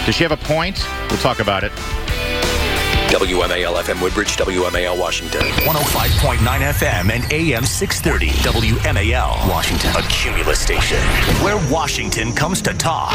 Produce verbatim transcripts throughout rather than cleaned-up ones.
Does she have a point? We'll talk about it. W M A L F M Woodbridge, W M A L Washington. one oh five point nine F M and A M six thirty. W M A L Washington. A Cumulus station where Washington comes to talk.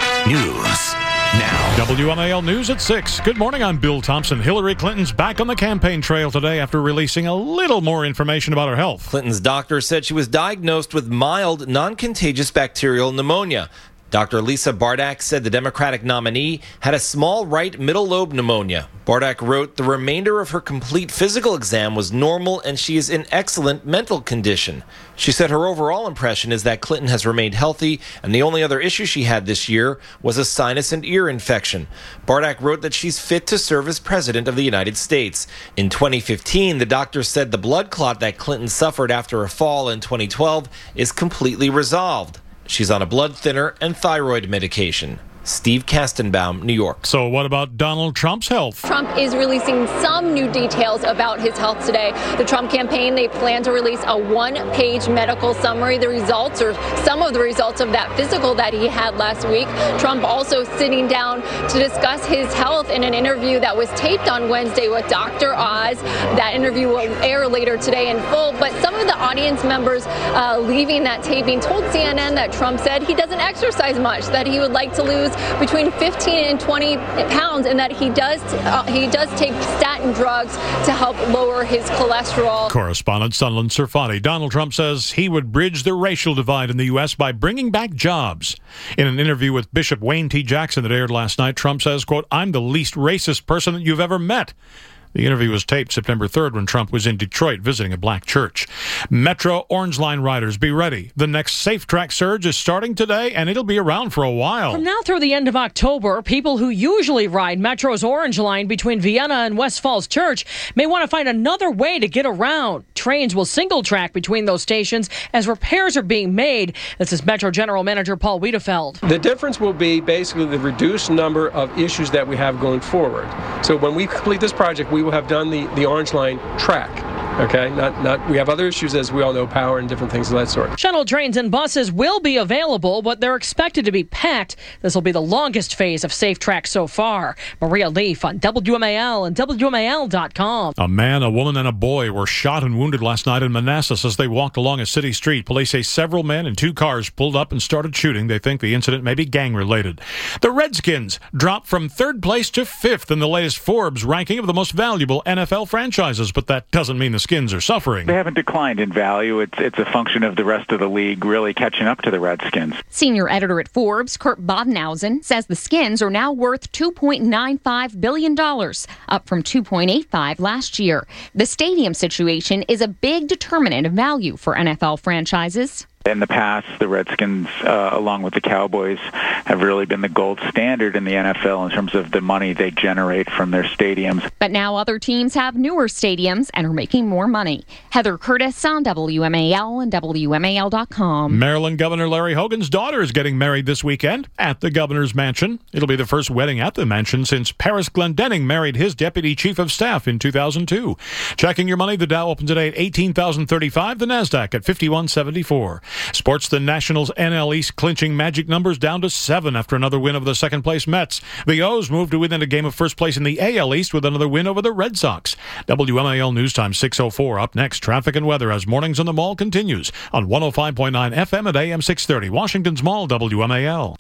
News now. W M A L News at six. Good morning, I'm Bill Thompson. Hillary Clinton's back on the campaign trail today after releasing a little more information about her health. Clinton's doctor said she was diagnosed with mild, non-contagious bacterial pneumonia. Doctor Lisa Bardak said the Democratic nominee had a small right middle lobe pneumonia. Bardak wrote the remainder of her complete physical exam was normal and she is in excellent mental condition. She said her overall impression is that Clinton has remained healthy and the only other issue she had this year was a sinus and ear infection. Bardak wrote that she's fit to serve as president of the United States. In twenty fifteen, the doctor said the blood clot that Clinton suffered after a fall in twenty twelve is completely resolved. She's on a blood thinner and thyroid medication. Steve Kastenbaum, New York. So what about Donald Trump's health? Trump is releasing some new details about his health today. The Trump campaign, they plan to release a one-page medical summary, the results or some of the results of that physical that he had last week. Trump also sitting down to discuss his health in an interview that was taped on Wednesday with Doctor Oz. That interview will air later today in full, but some of the audience members uh, leaving that taping told C N N that Trump said he doesn't exercise much, that he would like to lose between fifteen and twenty pounds, and that he does uh, he does take statin drugs to help lower his cholesterol. Correspondent Sunland Serfati. Donald Trump says he would bridge the racial divide in the U S by bringing back jobs. In an interview with Bishop Wayne T. Jackson that aired last night, Trump says, quote, "I'm the least racist person that you've ever met." The interview was taped September third when Trump was in Detroit visiting a black church. Metro Orange Line riders, be ready. The next Safe Track surge is starting today, and it'll be around for a while. From now through the end of October, people who usually ride Metro's Orange Line between Vienna and West Falls Church may want to find another way to get around. Trains will single track between those stations as repairs are being made. This is Metro General Manager Paul Wiedefeld. The difference will be basically the reduced number of issues that we have going forward. So when we complete this project, we will have done the, the Orange Line track. Okay, not not. We have other issues, as we all know, power and different things of that sort. Shuttle trains and buses will be available, but they're expected to be packed. This will be the longest phase of Safe Track so far. Maria Leaf on W M A L and W M A L dot com. A man, a woman, and a boy were shot and wounded last night in Manassas as they walked along a city street. Police say several men in two cars pulled up and started shooting. They think the incident may be gang-related. The Redskins dropped from third place to fifth in the latest Forbes ranking of the most valuable N F L franchises, but that doesn't mean the Skins are suffering. They haven't declined in value. It's it's a function of the rest of the league really catching up to the Redskins. Senior editor at Forbes, Kurt Bodenhausen, says the Skins are now worth two point nine five billion dollars, up from two point eight five last year. The stadium situation is a big determinant of value for N F L franchises. In the past, the Redskins, uh, along with the Cowboys, have really been the gold standard in the N F L in terms of the money they generate from their stadiums. But now other teams have newer stadiums and are making more money. Heather Curtis on W M A L and W M A L dot com. Maryland Governor Larry Hogan's daughter is getting married this weekend at the governor's mansion. It'll be the first wedding at the mansion since Paris Glendenning married his deputy chief of staff in two thousand two. Checking your money, the Dow opened today at eighteen thousand thirty-five, the NASDAQ at fifty-one seventy-four. Sports, the Nationals N L East clinching magic numbers down to seven after another win over the second-place Mets. The O's moved to within a game of first place in the A L East with another win over the Red Sox. W M A L News Time six oh four. Up next, traffic and weather as Mornings on the Mall continues on one oh five point nine F M at A M six thirty. Washington's Mall, W M A L.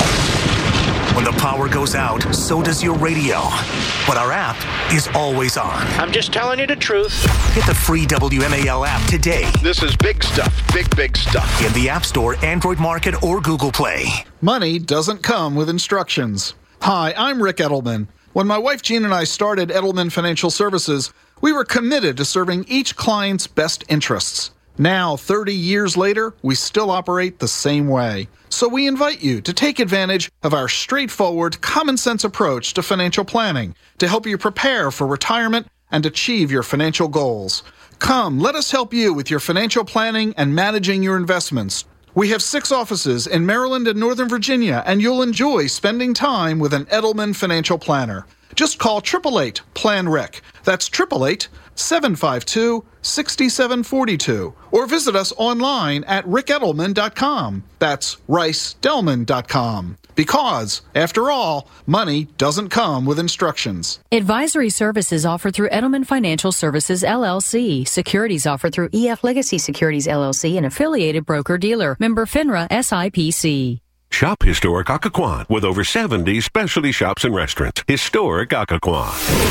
When the power goes out, so does your radio. But our app is always on. I'm just telling you the truth. Get the free W M A L app today. This is big stuff, big, big stuff. In the App Store, Android Market, or Google Play. Money doesn't come with instructions. Hi, I'm Rick Edelman. When my wife Jean and I started Edelman Financial Services, we were committed to serving each client's best interests. Now, thirty years later, we still operate the same way. So we invite you to take advantage of our straightforward, common-sense approach to financial planning to help you prepare for retirement and achieve your financial goals. Come, let us help you with your financial planning and managing your investments. We have six offices in Maryland and Northern Virginia, and you'll enjoy spending time with an Edelman financial planner. Just call eight eight eight, P L A N R E C. That's eight eight eight, seven five two, six seven four two. Or visit us online at rick edelman dot com. That's rice delman dot com. Because, after all, money doesn't come with instructions. Advisory services offered through Edelman Financial Services, L L C. Securities offered through E F Legacy Securities, L L C, an affiliated broker-dealer. Member FINRA S I P C. Shop Historic Occoquan with over seventy specialty shops and restaurants. Historic Occoquan.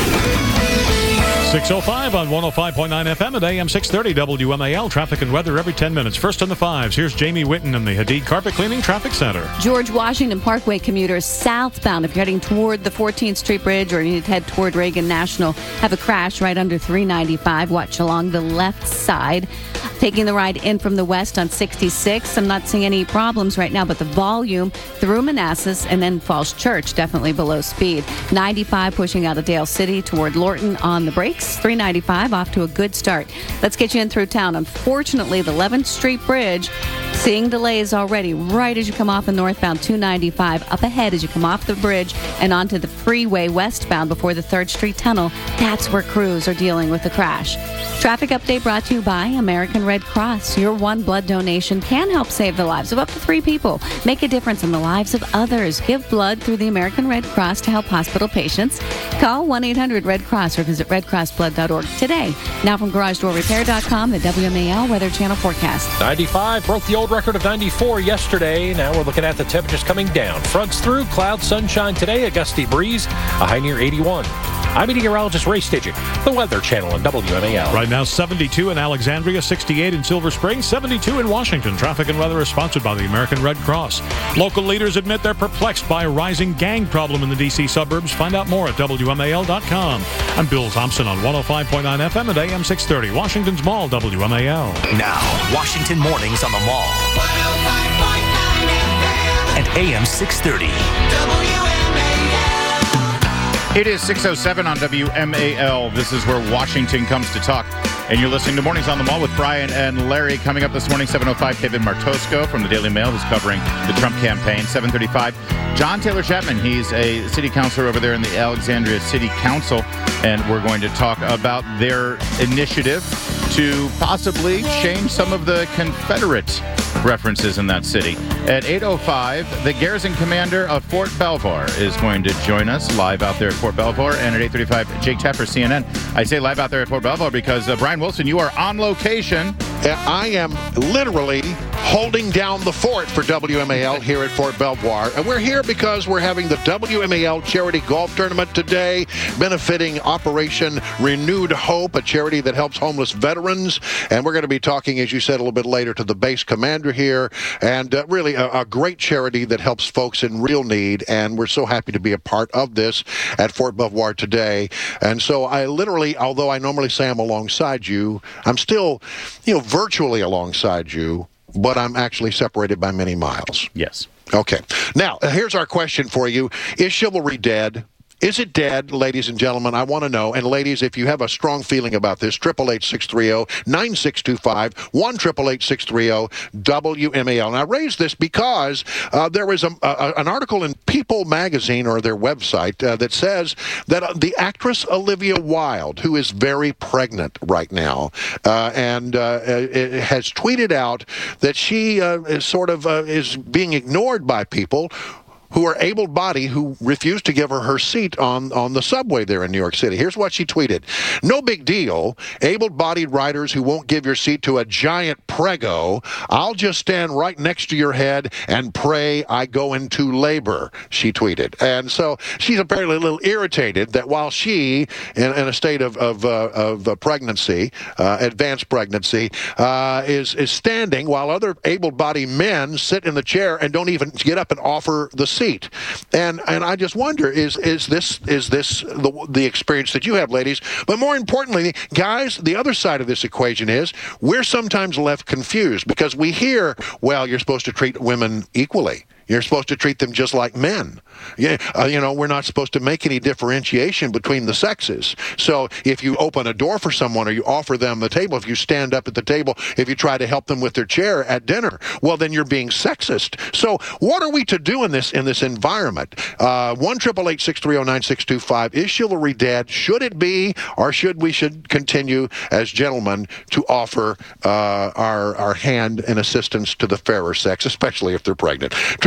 six oh five on one oh five point nine F M at A M six thirty W M A L. Traffic and weather every ten minutes. First on the fives, here's Jamie Whitten in the Hadid Carpet Cleaning Traffic Center. George Washington Parkway commuters southbound, if you're heading toward the fourteenth Street Bridge or you need to head toward Reagan National, have a crash right under three ninety-five. Watch along the left side. Taking the ride in from the west on sixty-six. I'm not seeing any problems right now, but the volume through Manassas and then Falls Church definitely below speed. ninety-five pushing out of Dale City toward Lorton on the brakes. three ninety-five off to a good start. Let's get you in through town. Unfortunately, the eleventh Street Bridge, seeing delays already right as you come off the northbound two ninety-five. Up ahead as you come off the bridge and onto the freeway westbound before the third Street Tunnel. That's where crews are dealing with the crash. Traffic update brought to you by American Red Cross. Your one blood donation can help save the lives of up to three people. Make a difference in the lives of others. Give blood through the American Red Cross to help hospital patients. Call one eight hundred red cross or visit red cross blood dot org today. Now from garage door repair dot com, the W M A L Weather Channel forecast. ninety-five broke the old record of ninety-four yesterday. Now we're looking at the temperatures coming down. Fronts through, cloud, sunshine today, a gusty breeze, a high near eighty-one. I'm meteorologist Ray Stidgick, the Weather Channel on W M A L. Right now, seventy-two in Alexandria, sixty-eight in Silver Spring, seventy-two in Washington. Traffic and weather is sponsored by the American Red Cross. Local leaders admit they're perplexed by a rising gang problem in the D C suburbs. Find out more at W M A L dot com. I'm Bill Thompson on one oh five point nine F M at A M six thirty. Washington's Mall, W M A L. Now, Washington Mornings on the Mall. one oh five point nine F M. At A M six thirty. It is six oh seven on W M A L. This is where Washington comes to talk. And you're listening to Mornings on the Mall with Brian and Larry. Coming up this morning, seven oh five, Kevin Martosco from the Daily Mail, who's covering the Trump campaign. seven thirty-five, John Taylor Chapman. He's a city councilor over there in the Alexandria City Council. And we're going to talk about their initiative to possibly change some of the Confederate references in that city. At eight oh five, the garrison commander of Fort Belvoir is going to join us live out there at Fort Belvoir. And at eight thirty-five, Jake Tapper, C N N. I say live out there at Fort Belvoir because, uh, Brian Wilson, you are on location. I am literally holding down the fort for W M A L here at Fort Belvoir. And we're here because we're having the W M A L Charity Golf Tournament today, benefiting Operation Renewed Hope, a charity that helps homeless veterans. And we're going to be talking, as you said, a little bit later to the base commander here. And uh, really a, a great charity that helps folks in real need. And we're so happy to be a part of this at Fort Belvoir today. And so I literally, although I normally say I'm alongside you, I'm still, you know, virtually alongside you, but I'm actually separated by many miles. Yes. Okay. Now, here's our question for you. Is chivalry dead? Is it dead, ladies and gentlemen? I want to know. And ladies, if you have a strong feeling about this, eight eight eight, six three zero, nine six two five, one eight eight eight, six three zero, W M A L. And I raised this because uh, there was a, a, an article in People magazine, or their website, uh, that says that uh, the actress Olivia Wilde, who is very pregnant right now, uh, and uh, has tweeted out that she uh, is sort of uh, is being ignored by people who are able-bodied, who refused to give her her seat on, on the subway there in New York City. Here's what she tweeted. No big deal. Able-bodied riders who won't give your seat to a giant prego. I'll just stand right next to your head and pray I go into labor, she tweeted. And so she's apparently a little irritated that while she, in, in a state of, of, uh, of uh, pregnancy, uh, advanced pregnancy, uh, is, is standing while other able-bodied men sit in the chair and don't even get up and offer the seat. And and I just wonder, is is this is this the, the experience that you have, ladies? But more importantly, guys, the other side of this equation is we're sometimes left confused because we hear, well, you're supposed to treat women equally. You're supposed to treat them just like men. Yeah, uh, you know, we're not supposed to make any differentiation between the sexes. So if you open a door for someone or you offer them the table, if you stand up at the table, if you try to help them with their chair at dinner, well, then you're being sexist. So what are we to do in this in this environment? Uh, one eight eight eight, six three zero, nine six two five. Is chivalry dead? Should it be, or should we should continue as gentlemen to offer uh, our our hand and assistance to the fairer sex, especially if they're pregnant? eight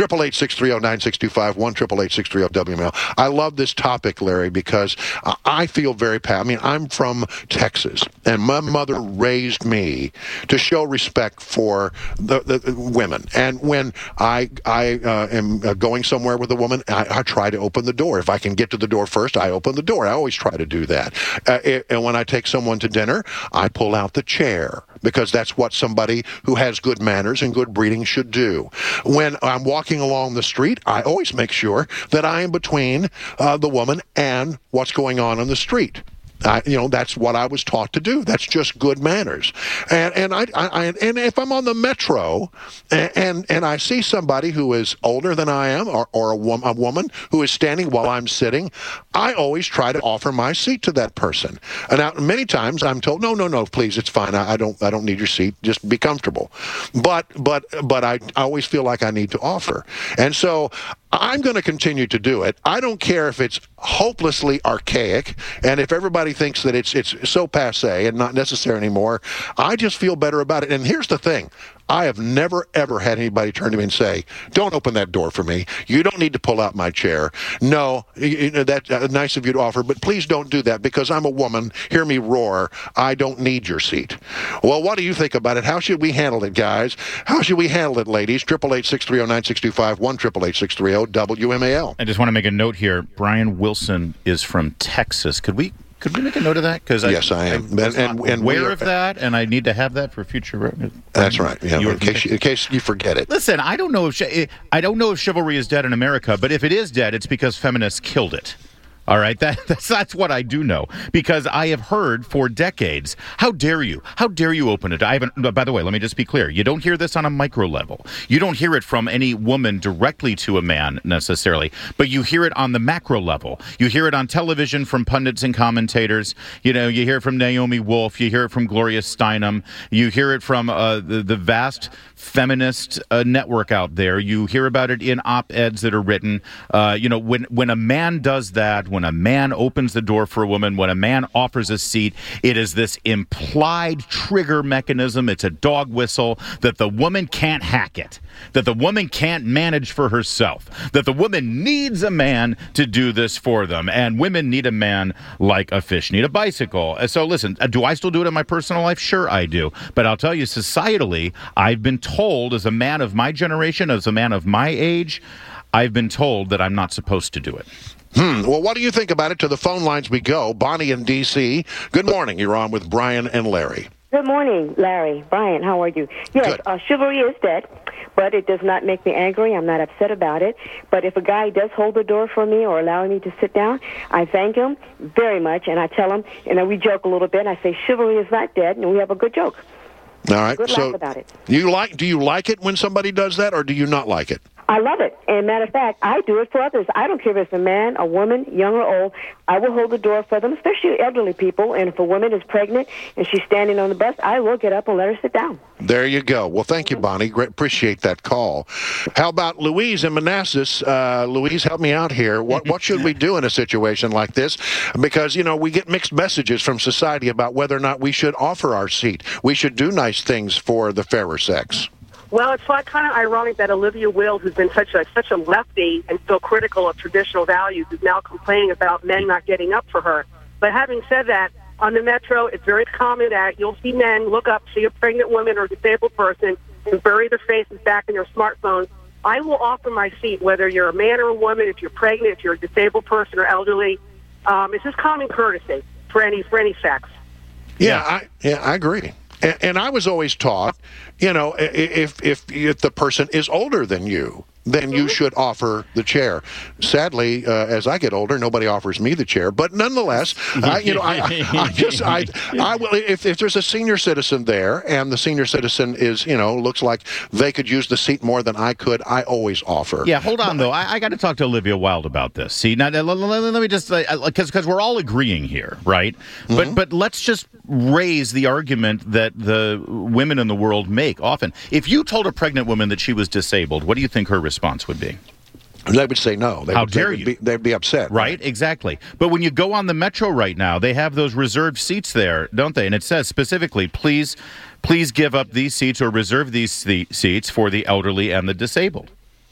eight eight six three zero nine six two five, one eight eight eight six three zero W M L. I love this topic, Larry, because uh, I feel very pa- I mean, I'm from Texas, and my mother raised me to show respect for the, the, the women. And when I I uh, am uh, going somewhere with a woman, I, I try to open the door. If I can get to the door first, I open the door. I always try to do that. Uh, it, and when I take someone to dinner, I pull out the chair, because that's what somebody who has good manners and good breeding should do. When I'm walking along the street, I always make sure that I am between uh, the woman and what's going on on the street. I, you know, that's what I was taught to do. That's just good manners. And and I, I, I and if I'm on the metro and, and and I see somebody who is older than I am, or or a, wom- a woman who is standing while I'm sitting, I always try to offer my seat to that person. And now, many times I'm told, no, no, no, please, it's fine. I, I don't I don't need your seat. Just be comfortable. But but but I, I always feel like I need to offer. And so I'm going to continue to do it. I don't care if it's hopelessly archaic and if everybody thinks that it's it's so passé and not necessary anymore. I just feel better about it. And here's the thing. I have never, ever had anybody turn to me and say, don't open that door for me. You don't need to pull out my chair. No, you know, that's uh, nice of you to offer, but please don't do that because I'm a woman. Hear me roar. I don't need your seat. Well, what do you think about it? How should we handle it, guys? How should we handle it, ladies? eight eight eight six three zero nine six two five, one eight eight eight six three zero W M A L. I just want to make a note here. Brian Wilson is from Texas. Could we Could we make a note of that? Because yes, I, I am. I and, and, and aware are, of that, and I need to have that for future. That's right. Yeah, in case you, in case you forget it. Listen, I don't know if I don't know if chivalry is dead in America, but if it is dead, it's because feminists killed it. All right, that, that's that's what I do know, because I have heard for decades, how dare you? How dare you open it? I haven't. By the way, let me just be clear. You don't hear this on a micro level. You don't hear it from any woman directly to a man necessarily, but you hear it on the macro level. You hear it on television from pundits and commentators. You know, you hear it from Naomi Wolf. You hear it from Gloria Steinem. You hear it from uh, the, the vast feminist uh, network out there. You hear about it in op-eds that are written. Uh, you know, when when a man does that, when When a man opens the door for a woman, when a man offers a seat, it is this implied trigger mechanism. It's a dog whistle that the woman can't hack it, that the woman can't manage for herself, that the woman needs a man to do this for them. And women need a man like a fish need a bicycle. So listen, do I still do it in my personal life? Sure, I do. But I'll tell you, societally, I've been told as a man of my generation, as a man of my age, I've been told that I'm not supposed to do it. Hmm. Well, what do you think about it? To the phone lines we go. Bonnie in D C. Good morning. You're on with Brian and Larry. Good morning, Larry. Brian, how are you? Yes, uh, chivalry is dead, but it does not make me angry. I'm not upset about it. But if a guy does hold the door for me or allow me to sit down, I thank him very much, and I tell him, and then we joke a little bit. I say, chivalry is not dead, and we have a good joke. All right. Good so laugh about it. You like? Do you like it when somebody does that, or do you not like it? I love it. And matter of fact, I do it for others. I don't care if it's a man, a woman, young or old. I will hold the door for them, especially elderly people. And if a woman is pregnant and she's standing on the bus, I will get up and let her sit down. There you go. Well, thank you, Bonnie. Great, appreciate that call. How about Louise in Manassas? Uh, Louise, help me out here. What what should we do in a situation like this? Because, you know, we get mixed messages from society about whether or not we should offer our seat. We should do nice things for the fairer sex. Well, it's like kind of ironic that Olivia Wilde, who's been such a such a lefty and so critical of traditional values, is now complaining about men not getting up for her. But having said that, on the metro, it's very common that you'll see men look up, see a pregnant woman or a disabled person, and bury their faces back in their smartphones. I will offer my seat, whether you're a man or a woman, if you're pregnant, if you're a disabled person or elderly. Um, it's just common courtesy for any for any sex. Yeah, I yeah I agree. And, and I was always taught, you know, if if if the person is older than you, then you should offer the chair. Sadly, uh, as I get older, nobody offers me the chair. But nonetheless, I, you know, I, I, I just, I, I will. If, if there's a senior citizen there, and the senior citizen is, you know, looks like they could use the seat more than I could, I always offer. Yeah, hold on though. I, I got to talk to Olivia Wilde about this. See, now let, let me just, because because we're all agreeing here, right? Mm-hmm. But but let's just raise the argument that the women in the world make often. If you told a pregnant woman that she was disabled, what do you think her response would be? They would say no. They How would, dare they would you? Be, they'd be upset. Right? right, exactly. But when you go on the metro right now, they have those reserved seats there, don't they? And it says specifically, please, please give up these seats or reserve these seats for the elderly and the disabled.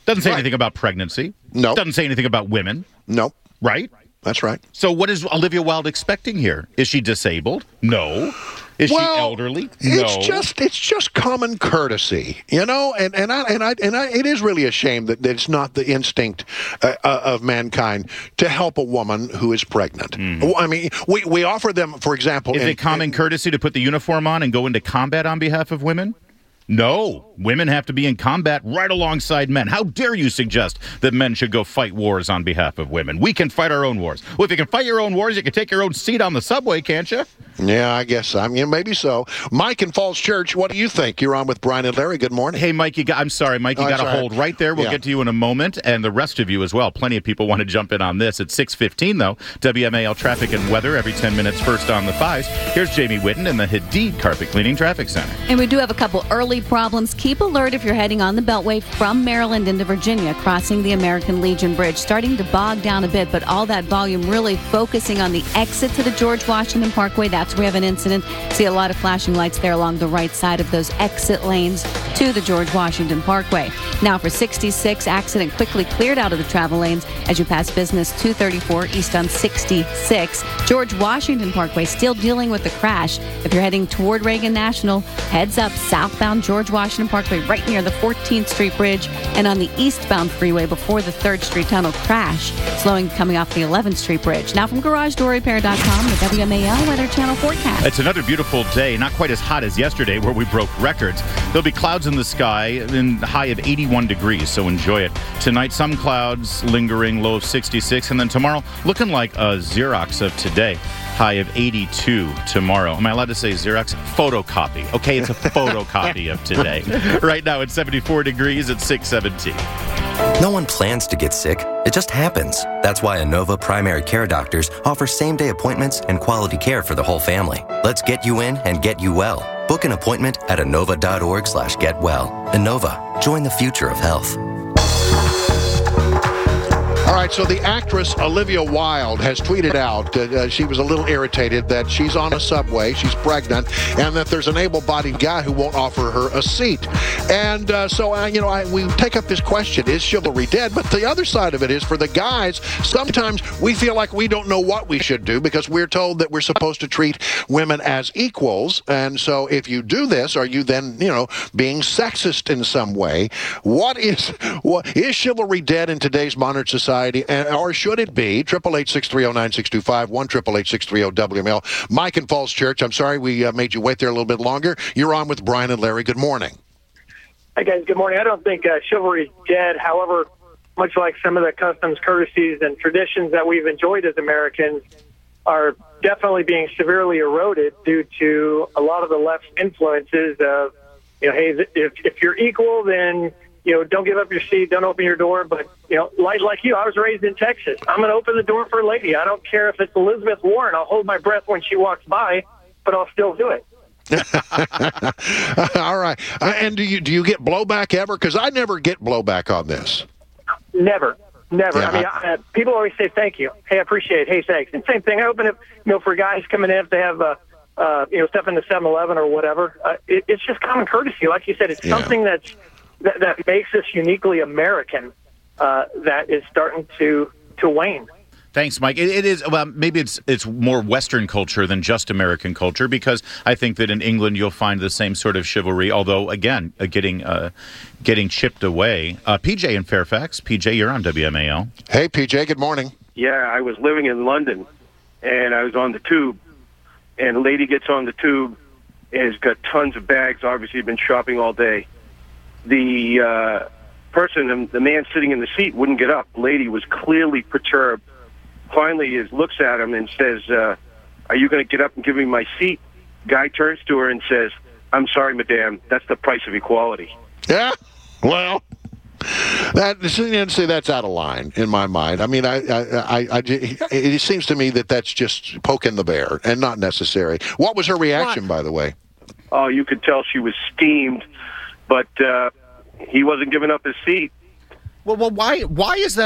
Doesn't say Right. anything about pregnancy. No. Doesn't say anything about women. No. Right? That's right. So what is Olivia Wilde expecting here? Is she disabled? No. Is well, she elderly? No. It's just it's just common courtesy, you know, and and I and I and I, it is really a shame that, that it's not the instinct uh, uh, of mankind to help a woman who is pregnant. Mm. I mean, we we offer them, for example, Is in, it common in, courtesy to put the uniform on and go into combat on behalf of women? No. Women have to be in combat right alongside men. How dare you suggest that men should go fight wars on behalf of women? We can fight our own wars. Well, if you can fight your own wars, you can take your own seat on the subway, can't you? Yeah, I guess I mean maybe so. Mike in Falls Church, what do you think? You're on with Brian and Larry. Good morning. Hey, Mike, you got, I'm sorry, Mike, you Oh, got to sorry. hold right there. We'll Yeah. get to you in a moment, and the rest of you as well. Plenty of people want to jump in on this. At six fifteen, though, W M A L traffic and weather every ten minutes first on the fives. Here's Jamie Whitten in the Hadid Carpet Cleaning Traffic Center. And we do have a couple early problems. Keep alert if you're heading on the Beltway from Maryland into Virginia, crossing the American Legion Bridge. Starting to bog down a bit, but all that volume really focusing on the exit to the George Washington Parkway. That's where we have an incident. See a lot of flashing lights there along the right side of those exit lanes to the George Washington Parkway. Now for sixty-six, accident quickly cleared out of the travel lanes as you pass Business two thirty-four east on sixty-six. George Washington Parkway still dealing with the crash. If you're heading toward Reagan National, heads up southbound George Washington Parkway right near the fourteenth Street Bridge, and on the eastbound freeway before the third Street Tunnel crash, slowing coming off the eleventh Street Bridge. Now from Garage Door Repair dot com, the W M A L Weather Channel forecast. It's another beautiful day, not quite as hot as yesterday where we broke records. There'll be clouds in the sky in the high of eighty-one degrees, so enjoy it. Tonight, some clouds lingering, low of sixty-six, and then tomorrow, looking like a Xerox of today. High of eighty-two tomorrow. Am I allowed to say Xerox? Photocopy. Okay, it's a photocopy of today. Right now, it's seventy-four degrees at six seventeen. No one plans to get sick. It just happens. That's why Inova Primary Care Doctors offer same-day appointments and quality care for the whole family. Let's get you in and get you well. Book an appointment at inova.org slash get well. Inova. Join the future of health. All right, so the actress Olivia Wilde has tweeted out that uh, she was a little irritated that she's on a subway, she's pregnant, and that there's an able-bodied guy who won't offer her a seat. And uh, so, uh, you know, I, we take up this question, is chivalry dead? But the other side of it is, for the guys, sometimes we feel like we don't know what we should do because we're told that we're supposed to treat women as equals. And so if you do this, are you then, you know, being sexist in some way? What is, what, is chivalry dead in today's modern society? And, or should it be? eight eight eight, six three zero, nine six two five, one eight eight eight, six three zero, W M L. Mike in Falls Church, I'm sorry we uh, made you wait there a little bit longer. You're on with Brian and Larry. Good morning. Hey, guys, good morning. I don't think uh, chivalry is dead. However, much like some of the customs, courtesies, and traditions that we've enjoyed as Americans are definitely being severely eroded due to a lot of the left's influences of, you know, hey, if, if you're equal, then, you know, don't give up your seat, don't open your door. But, you know, like, like you, I was raised in Texas. I'm going to open the door for a lady. I don't care if it's Elizabeth Warren. I'll hold my breath when she walks by, but I'll still do it. All right. Uh, and do you do you get blowback ever? Because I never get blowback on this. Never. Never. Yeah, I mean, I, uh, people always say thank you. Hey, I appreciate it. Hey, thanks. And same thing. I open it, you know, for guys coming in if they have, uh, uh, you know, stuff in the seven eleven or whatever. Uh, it, it's just common courtesy. Like you said, it's Yeah. something that's that, that makes us uniquely American. Uh, that is starting to to wane. Thanks, Mike. It, it is, well, maybe it's it's more Western culture than just American culture, because I think that in England you'll find the same sort of chivalry, although, again, uh, getting uh, getting chipped away. Uh, P J in Fairfax. P J, you're on W M A L. Hey, P J, good morning. Yeah, I was living in London, and I was on the tube, and a lady gets on the tube and has got tons of bags, obviously been shopping all day. The uh, person, the man sitting in the seat, wouldn't get up. The lady was clearly perturbed. Finally, he looks at him and says, uh, are you going to get up and give me my seat? Guy turns to her and says, I'm sorry, madame, that's the price of equality. Yeah, well, that see, that's out of line in my mind. I mean, I, I, I, I, it seems to me that that's just poking the bear and not necessary. What was her reaction, by the way? Oh, you could tell she was steamed, but uh, he wasn't giving up his seat. Well, well, why? Why is that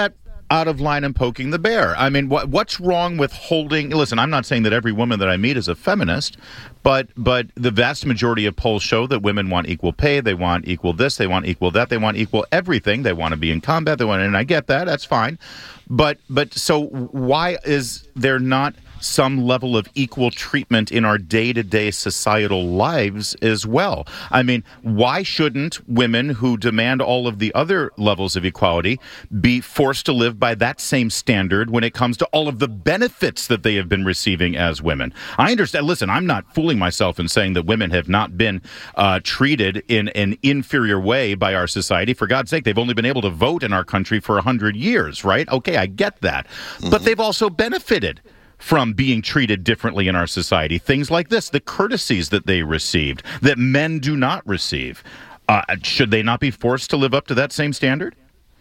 out of line and poking the bear. I mean, what what's wrong with holding... Listen, I'm not saying that every woman that I meet is a feminist, but but the vast majority of polls show that women want equal pay, they want equal this, they want equal that, they want equal everything, they want to be in combat, they want, and I get that, that's fine. But but so why is there not some level of equal treatment in our day-to-day societal lives as well? I mean, why shouldn't women who demand all of the other levels of equality be forced to live by that same standard when it comes to all of the benefits that they have been receiving as women? I understand. Listen, I'm not fooling myself in saying that women have not been uh, treated in an inferior way by our society. For God's sake, they've only been able to vote in our country for one hundred years, right? Okay, I get that. Mm-hmm. But they've also benefited from being treated differently in our society. Things like this, the courtesies that they received, that men do not receive. Uh, should they not be forced to live up to that same standard?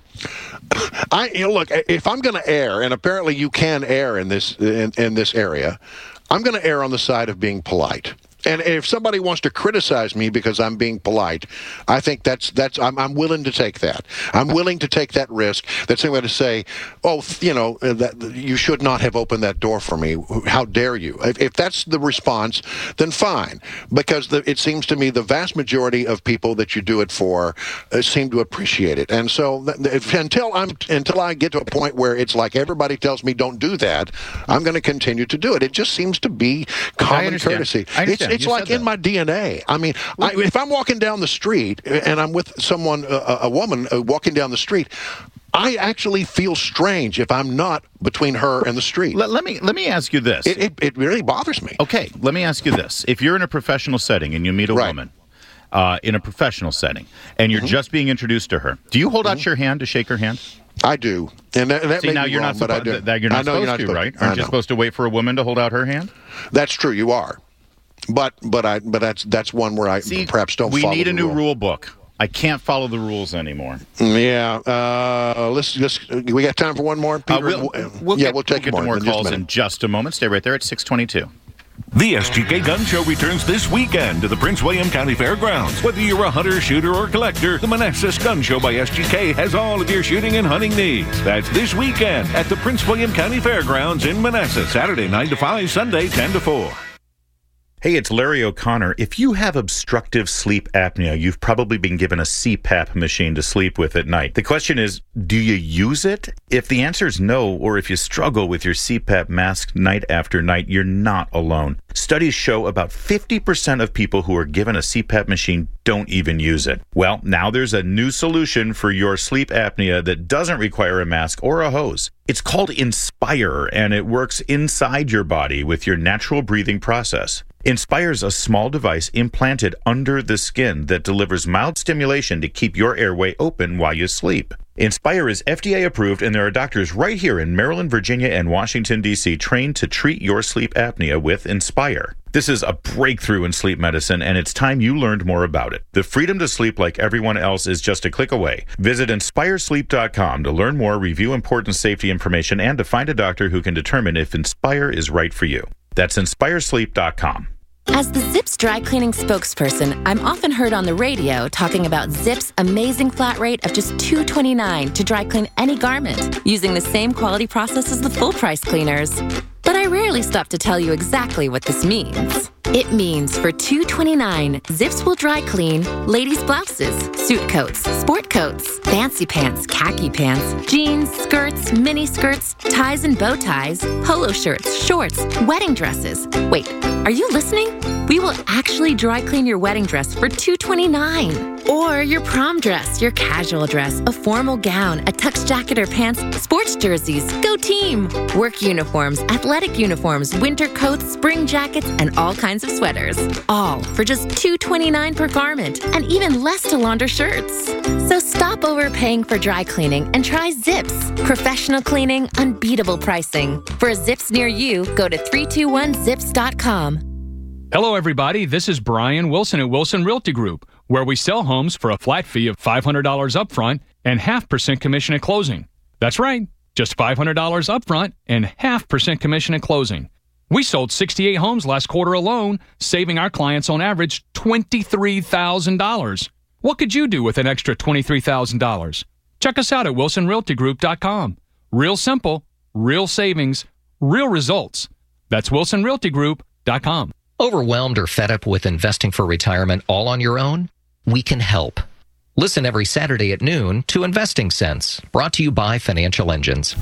I you know, look. If I'm going to err, and apparently you can err in this in, in this area, I'm going to err on the side of being polite. And if somebody wants to criticize me because I'm being polite, I think that's that's I'm, I'm willing to take that. I'm willing to take that risk. That's somebody to say, oh, you know, that you should not have opened that door for me. How dare you? If, if that's the response, then fine. Because the, it seems to me the vast majority of people that you do it for uh, seem to appreciate it. And so if, until I'm until I get to a point where it's like everybody tells me don't do that, I'm going to continue to do it. It just seems to be common courtesy. I understand. It's, It's you like in my D N A. I mean, I, if I'm walking down the street and I'm with someone, a, a woman uh, walking down the street, I actually feel strange if I'm not between her and the street. Let, let me let me ask you this. It, it, it really bothers me. Okay, let me ask you this. If you're in a professional setting and you meet a right. woman uh, in a professional setting and you're mm-hmm. just being introduced to her, do you hold mm-hmm. out your hand to shake her hand? I do. And that, that See, may now be you're wrong, not but I supposed do. Th- that you're not I know supposed you're not to, supposed right? to. Aren't you supposed to wait for a woman to hold out her hand? That's true. You are. But but I but that's that's one where I See, perhaps don't we follow need the a new rule. rule book. I can't follow the rules anymore. Yeah. Uh, let's just. We got time for one more. Peter? Uh, we'll, we'll yeah, get, we'll take we'll get more, to more calls in just a moment. Stay right there at six twenty-two. The S G K Gun Show returns this weekend to the Prince William County Fairgrounds. Whether you're a hunter, shooter, or collector, the Manassas Gun Show by S G K has all of your shooting and hunting needs. That's this weekend at the Prince William County Fairgrounds in Manassas. Saturday nine to five, Sunday ten to four. Hey, it's Larry O'Connor. If you have obstructive sleep apnea, you've probably been given a C PAP machine to sleep with at night. The question is, do you use it? If the answer is no, or if you struggle with your C PAP mask night after night, you're not alone. Studies show about fifty percent of people who are given a C PAP machine don't even use it. Well, now there's a new solution for your sleep apnea that doesn't require a mask or a hose. It's called Inspire, and it works inside your body with your natural breathing process. Inspire is a small device implanted under the skin that delivers mild stimulation to keep your airway open while you sleep. Inspire is F D A approved, and there are doctors right here in Maryland, Virginia, and Washington, D C trained to treat your sleep apnea with Inspire. This is a breakthrough in sleep medicine, and it's time you learned more about it. The freedom to sleep like everyone else is just a click away. Visit inspire sleep dot com to learn more, review important safety information, and to find a doctor who can determine if Inspire is right for you. That's inspire sleep dot com. As the Zips dry cleaning spokesperson, I'm often heard on the radio talking about Zips' amazing flat rate of just two dollars and twenty-nine cents to dry clean any garment, using the same quality process as the full-price cleaners. But I rarely stop to tell you exactly what this means. It means for two dollars and twenty-nine cents, Zips will dry clean ladies' blouses, suit coats, sport coats, fancy pants, khaki pants, jeans, skirts, mini skirts, ties and bow ties, polo shirts, shorts, wedding dresses. Wait, are you listening? We will actually dry clean your wedding dress for two dollars and twenty-nine cents. Or your prom dress, your casual dress, a formal gown, a tux jacket or pants, sports jerseys. Go team! Work uniforms, athletic uniforms, winter coats, spring jackets, and all kinds of sweaters. All for just two dollars and twenty-nine cents per garment, and even less to launder shirts. So stop overpaying for dry cleaning and try Zips. Professional cleaning, unbeatable pricing. For a Zips near you, go to three two one zips dot com. Hello, everybody. This is Brian Wilson at Wilson Realty Group, where we sell homes for a flat fee of five hundred dollars upfront and half percent commission at closing. That's right, just five hundred dollars upfront and half percent commission at closing. We sold sixty-eight homes last quarter alone, saving our clients on average twenty-three thousand dollars. What could you do with an extra twenty-three thousand dollars? Check us out at wilson realty group dot com. Real simple, real savings, real results. That's wilson realty group dot com. Overwhelmed or fed up with investing for retirement all on your own? We can help. Listen every Saturday at noon to Investing Sense, brought to you by Financial Engines.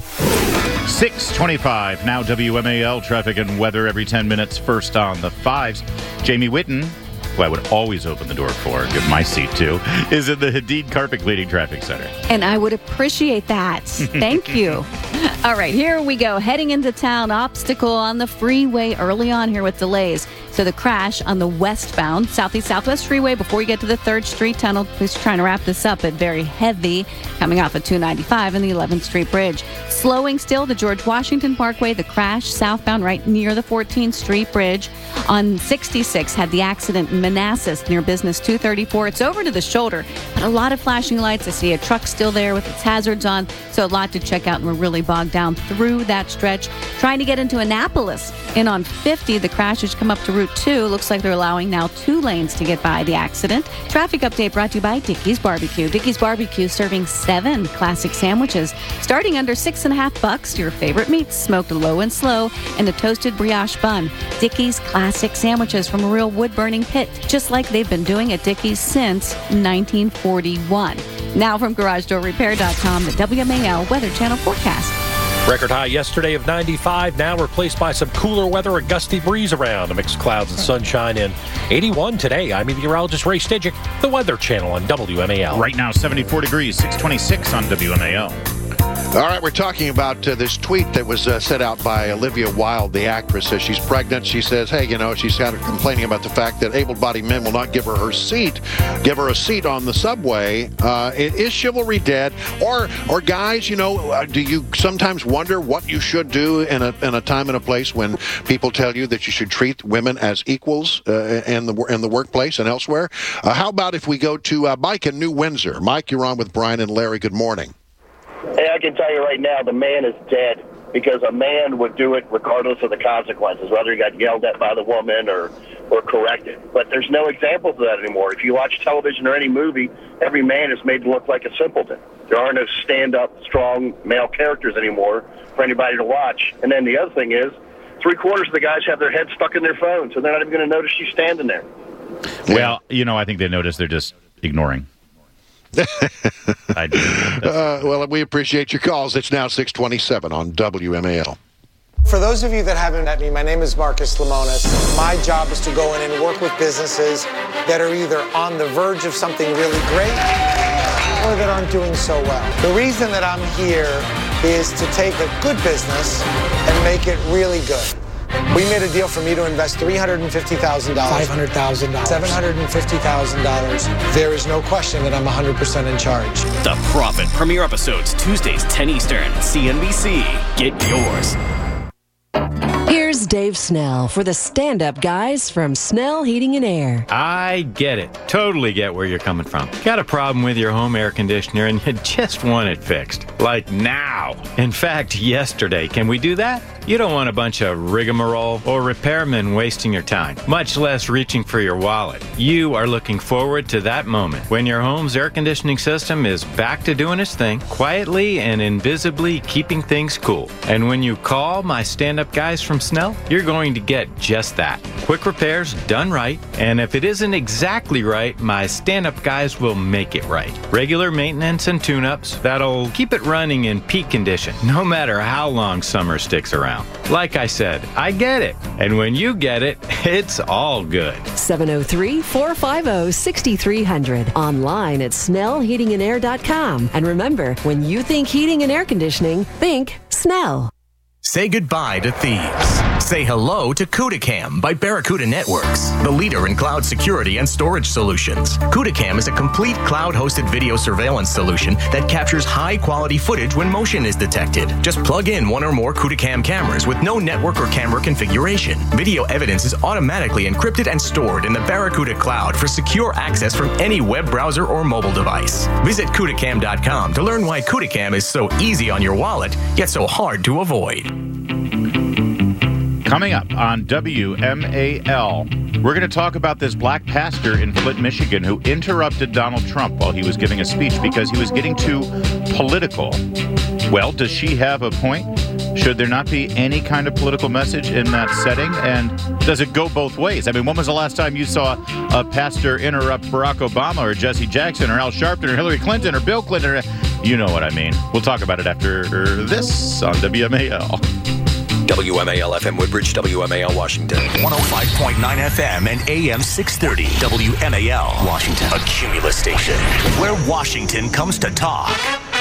six twenty-five, now W M A L traffic and weather every ten minutes. First on the fives, Jamie Whitten, who I would always open the door for, give my seat to, is in the Hadid Carpet Cleaning Traffic Center. And I would appreciate that. Thank you. All right, here we go. Heading into town, obstacle on the freeway early on here with delays. So the crash on the westbound, Southeast Southwest Freeway before you get to the third Street Tunnel. Police are trying to wrap this up, but very heavy coming off of two ninety-five and the eleventh Street Bridge. Slowing still, the George Washington Parkway, the crash southbound right near the fourteenth Street Bridge. On sixty-six, had the accident in Manassas near Business two thirty-four. It's over to the shoulder, but a lot of flashing lights. I see a truck still there with its hazards on, so a lot to check out, and we're really bogged down through that stretch. Trying to get into Annapolis. In on fifty, the crash has come up to Route two. Looks like they're allowing now two lanes to get by the accident. Traffic update brought to you by Dickey's Barbecue. Dickey's Barbecue serving seven classic sandwiches, starting under six and a half bucks. Your favorite meats smoked low and slow, and a toasted brioche bun. Dickey's classic sandwiches from a real wood-burning pit, just like they've been doing at Dickey's since nineteen forty-one. Now from Garage Door Repair dot com, the W M A L Weather Channel forecast. Record high yesterday of ninety-five, now replaced by some cooler weather, a gusty breeze around, a mix of clouds and sunshine in eighty-one today. I'm meteorologist Ray Stidgick, the Weather Channel on W M A L. Right now, seventy-four degrees, six twenty-six on W M A L. All right, we're talking about uh, this tweet that was uh, set out by Olivia Wilde, the actress. Says she's pregnant. She says, hey, you know, she's kind of complaining about the fact that able-bodied men will not give her her seat, give her a seat on the subway. Uh, is chivalry dead? Or, or guys, you know, uh, do you sometimes wonder what you should do in a in a time and a place when people tell you that you should treat women as equals uh, in the in the workplace and elsewhere? Uh, how about if we go to uh, Mike in New Windsor? Mike, you're on with Brian and Larry. Good morning. Hey, I can tell you right now, the man is dead because a man would do it regardless of the consequences, whether he got yelled at by the woman or, or corrected. But there's no examples of that anymore. If you watch television or any movie, every man is made to look like a simpleton. There are no stand-up, strong male characters anymore for anybody to watch. And then the other thing is, three-quarters of the guys have their heads stuck in their phone, so they're not even going to notice you standing there. Well, you know, I think they notice they're just ignoring. I do. Uh, well, we appreciate your calls. It's now six twenty-seven on W M A L. For those of you that haven't met me, my name is Marcus Lemonis. My job is to go in and work with businesses that are either on the verge of something really great or that aren't doing so well. The reason that I'm here is to take a good business and make it really good. We made a deal for me to invest three hundred fifty thousand dollars. five hundred thousand dollars. seven hundred fifty thousand dollars. There is no question that I'm one hundred percent in charge. The Profit premiere episodes Tuesdays ten Eastern, C N B C. Get yours. Here's Dave Snell for the stand-up guys from Snell Heating and Air. I get it. Totally get where you're coming from. Got a problem with your home air conditioner and you just want it fixed. Like now. In fact, yesterday. Can we do that? You don't want a bunch of rigmarole or repairmen wasting your time, much less reaching for your wallet. You are looking forward to that moment when your home's air conditioning system is back to doing its thing, quietly and invisibly keeping things cool. And when you call my stand-up guys from Snell, you're going to get just that. Quick repairs done right, and if it isn't exactly right, my stand-up guys will make it right. Regular maintenance and tune-ups that'll keep it running in peak condition, no matter how long summer sticks around. Like I said, I get it. And when you get it, it's all good. seven oh three, four five oh, six three hundred. Online at snell heating and air dot com. And remember, when you think heating and air conditioning, think Snell. Say goodbye to thieves. Say hello to CudaCam by Barracuda Networks, the leader in cloud security and storage solutions. CudaCam is a complete cloud-hosted video surveillance solution that captures high-quality footage when motion is detected. Just plug in one or more CudaCam cameras with no network or camera configuration. Video evidence is automatically encrypted and stored in the Barracuda cloud for secure access from any web browser or mobile device. Visit CudaCam dot com to learn why CudaCam is so easy on your wallet, yet so hard to avoid. Coming up on W M A L, we're going to talk about this black pastor in Flint, Michigan, who interrupted Donald Trump while he was giving a speech because he was getting too political. Well, does she have a point? Should there not be any kind of political message in that setting? And does it go both ways? I mean, when was the last time you saw a pastor interrupt Barack Obama or Jesse Jackson or Al Sharpton or Hillary Clinton or Bill Clinton? Or, you know what I mean. We'll talk about it after this on W M A L. W M A L F M Woodbridge, W M A L Washington. one oh five point nine F M and A M six thirty. W M A L Washington. A Cumulus station where Washington comes to talk.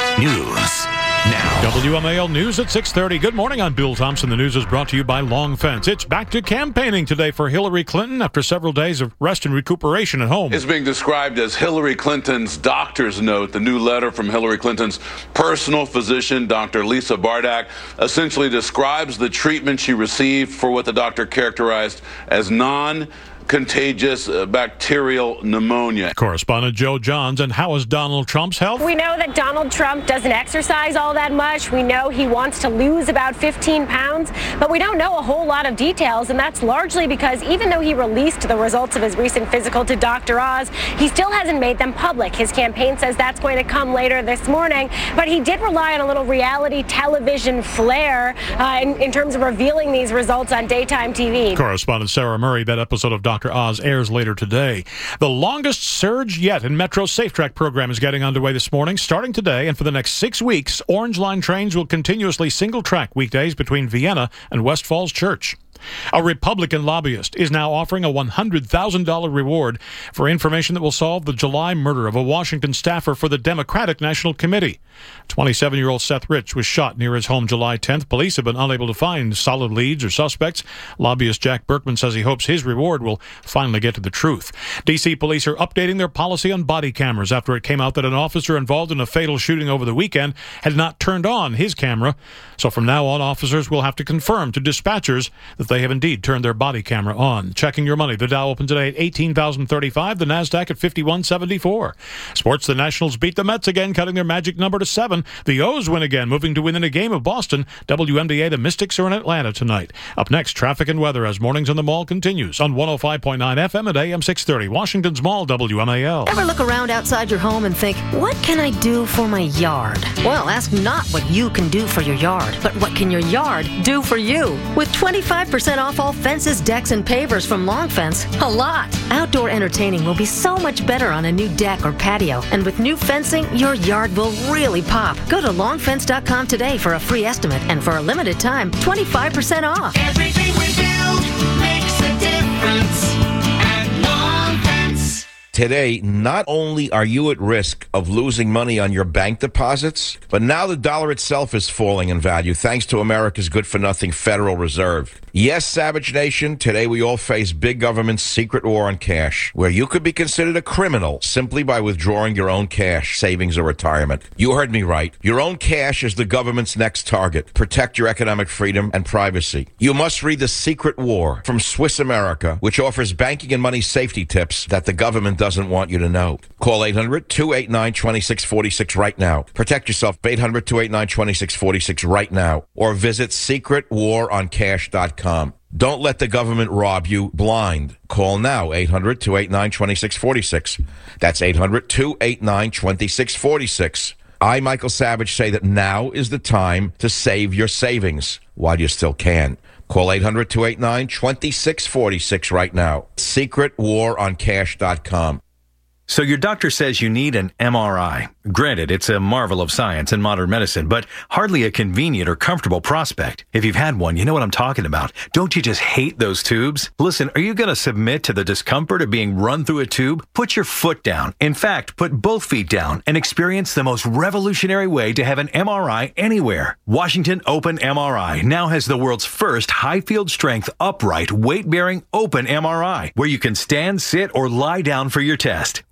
News now. W M A L News at six thirty. Good morning. I'm Bill Thompson. The news is brought to you by Long Fence. It's back to campaigning today for Hillary Clinton after several days of rest and recuperation at home. It's being described as Hillary Clinton's doctor's note. The new letter from Hillary Clinton's personal physician, Doctor Lisa Bardak, essentially describes the treatment she received for what the doctor characterized as non contagious uh, bacterial pneumonia. Correspondent Joe Johns. And how is Donald Trump's health? We know that Donald Trump doesn't exercise all that much. We know he wants to lose about fifteen pounds, but we don't know a whole lot of details, and that's largely because even though he released the results of his recent physical to Doctor Oz, he still hasn't made them public. His campaign says that's going to come later this morning, but he did rely on a little reality television flair uh, in, in terms of revealing these results on daytime T V. Correspondent Sarah Murray. That episode of Doctor Oz airs later today. The longest surge yet in Metro's Safe Track program is getting underway this morning. Starting today and for the next six weeks, Orange Line trains will continuously single track weekdays between Vienna and West Falls Church. A Republican lobbyist is now offering a one hundred thousand dollars reward for information that will solve the July murder of a Washington staffer for the Democratic National Committee. twenty-seven-year-old Seth Rich was shot near his home July tenth. Police have been unable to find solid leads or suspects. Lobbyist Jack Berkman says he hopes his reward will finally get to the truth. D C police are updating their policy on body cameras after it came out that an officer involved in a fatal shooting over the weekend had not turned on his camera. So from now on, officers will have to confirm to dispatchers that they have indeed turned their body camera on. Checking your money. The Dow opened today at eighteen thousand thirty-five, the NASDAQ at fifty-one seventy-four. Sports, the Nationals beat the Mets again, cutting their magic number to seven. The O's win again, moving to within a game of Boston. W M D A, the Mystics are in Atlanta tonight. Up next, traffic and weather as Mornings on the Mall continues on one oh five point nine F M at A M six thirty. Washington's Mall, W M A L. Ever look around outside your home and think, what can I do for my yard? Well, ask not what you can do for your yard, but what can your yard do for you? With twenty-five percent off all fences, decks, and pavers from Long Fence, a lot. Outdoor entertaining will be so much better on a new deck or patio. And with new fencing, your yard will really pop. Go to long fence dot com today for a free estimate. And for a limited time, twenty-five percent off. Everything we build makes a difference at Long Fence. Today, not only are you at risk of losing money on your bank deposits, but now the dollar itself is falling in value thanks to America's good-for-nothing Federal Reserve. Yes, Savage Nation, today we all face big government's secret war on cash, where you could be considered a criminal simply by withdrawing your own cash, savings, or retirement. You heard me right. Your own cash is the government's next target. Protect your economic freedom and privacy. You must read The Secret War from Swiss America, which offers banking and money safety tips that the government doesn't want you to know. Call eight hundred, two eight nine, two six four six right now. Protect yourself, eight hundred, two eight nine, two six four six right now. Or visit secret war on cash dot com. Don't let the government rob you blind. Call now, eight hundred, two eight nine, two six four six. That's eight hundred, two eight nine, two six four six. I, Michael Savage, say that now is the time to save your savings while you still can. Call eight hundred, two eight nine, two six four six right now. secret war on cash dot com. So your doctor says you need an M R I. Granted, it's a marvel of science and modern medicine, but hardly a convenient or comfortable prospect. If you've had one, you know what I'm talking about. Don't you just hate those tubes? Listen, are you going to submit to the discomfort of being run through a tube? Put your foot down. In fact, put both feet down and experience the most revolutionary way to have an M R I anywhere. Washington Open M R I now has the world's first high field strength, upright, weight-bearing open M R I, where you can stand, sit, or lie down for your test.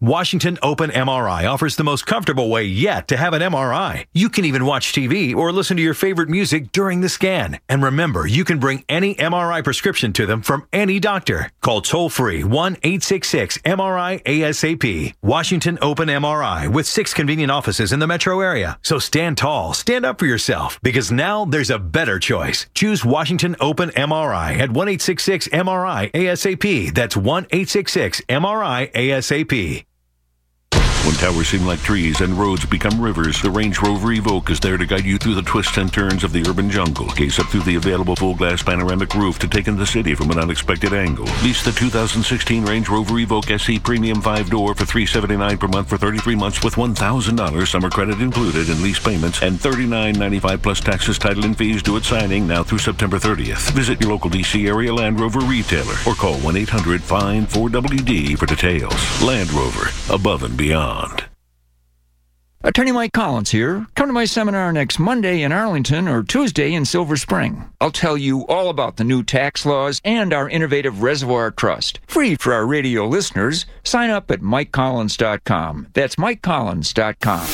Washington Open M R I offers the most comfortable way yet to have an M R I. You can even watch T V or listen to your favorite music during the scan. And remember, you can bring any M R I prescription to them from any doctor. Call toll-free one eight six six M R I A S A P. Washington Open M R I with six convenient offices in the metro area. So stand tall, stand up for yourself, because now there's a better choice. Choose Washington Open M R I at one eight six six M R I A S A P. That's one eight six six M R I A S A P. When towers seem like trees and roads become rivers, the Range Rover Evoque is there to guide you through the twists and turns of the urban jungle. Gaze up through the available full-glass panoramic roof to take in the city from an unexpected angle. Lease the two thousand sixteen Range Rover Evoque S E Premium five-door for three hundred seventy-nine dollars per month for thirty-three months with one thousand dollars summer credit included in lease payments and thirty-nine ninety-five plus taxes, title, and fees due at signing now through September thirtieth. Visit your local D C area Land Rover retailer or call one eight hundred find four W D for details. Land Rover, above and beyond. Attorney Mike Collins here. Come to my seminar next Monday in Arlington or Tuesday in Silver Spring. I'll tell you all about the new tax laws and our innovative reservoir trust. Free for our radio listeners. Sign up at mike collins dot com. That's mike collins dot com.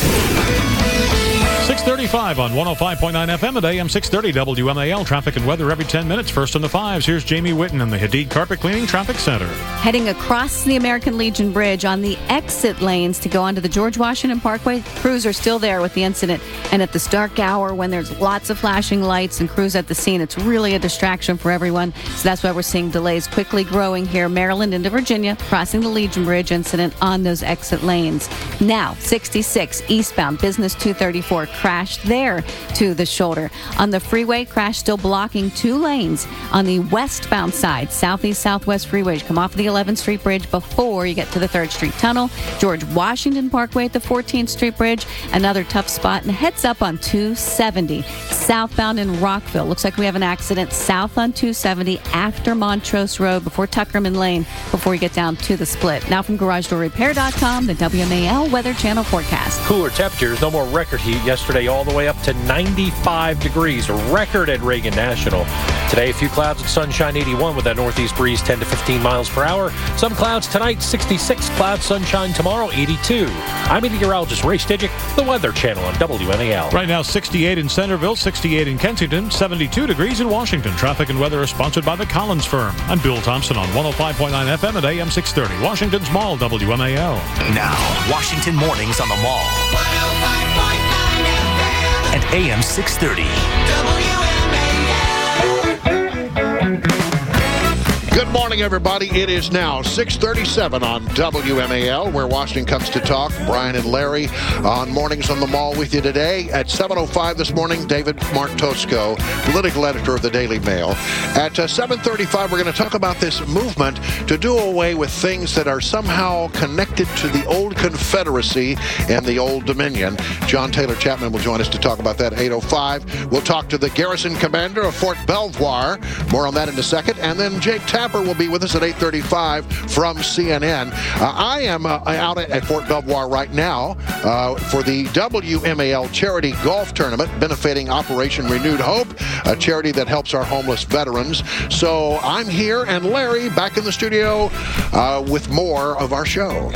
six thirty-five on one oh five point nine F M at A M six thirty W M A L. Traffic and weather every ten minutes. First on the fives. Here's Jamie Whitten in the Hadid Carpet Cleaning Traffic Center. Heading across the American Legion Bridge on the exit lanes to go onto the George Washington Parkway, crews are still there with the incident. And at this dark hour when there's lots of flashing lights and crews at the scene, it's really a distraction for everyone. So that's why we're seeing delays quickly growing here. Maryland into Virginia, crossing the Legion Bridge incident on those exit lanes. Now, sixty-six eastbound, Business two thirty-four, crashed there to the shoulder. On the freeway, crash still blocking two lanes. On the westbound side, southeast southwest freeway, you come off the eleventh Street Bridge before you get to the third Street Tunnel. George Washington Parkway at the fourteenth Street Bridge, another tough spot. And heads up on two seventy, southbound in Rockville. Looks like we have an accident south on two seventy after Montrose Road before Tuckerman Lane before you get down to the split. Now from garage door repair dot com, the W M A L Weather Channel forecast. Cooler temperatures, no more record heat. Yesterday all the way up to ninety-five degrees, a record at Reagan National. Today a few clouds and sunshine, eighty-one with that northeast breeze, ten to fifteen miles per hour. Some clouds tonight, sixty-six, clouds, sunshine tomorrow, eighty-two. I'm meteorologist Ray Stidgick, the Weather Channel on W M A L. Right now, sixty-eight in Centerville, sixty-eight in Kensington, seventy-two degrees in Washington. Traffic and weather are sponsored by the Collins Firm. I'm Bill Thompson on one oh five point nine F M at A M six thirty. Washington's Mall, W M A L. Now, Washington Mornings on the Mall. At A M six thirty. Good morning, everybody. It is now six thirty-seven on W M A L, where Washington comes to talk. Brian and Larry on Mornings on the Mall with you today. At seven oh five this morning, David Martosco, political editor of the Daily Mail. At uh, seven thirty-five, we're going to talk about this movement to do away with things that are somehow connected to the old Confederacy and the old Dominion. John Taylor Chapman will join us to talk about that at eight oh five. We'll talk to the garrison commander of Fort Belvoir. More on that in a second. And then Jake Tapper will be with us at eight thirty-five from C N N. Uh, I am uh, out at Fort Belvoir right now uh, for the W M A L Charity Golf Tournament benefiting Operation Renewed Hope, a charity that helps our homeless veterans. So I'm here and Larry back in the studio uh, with more of our show.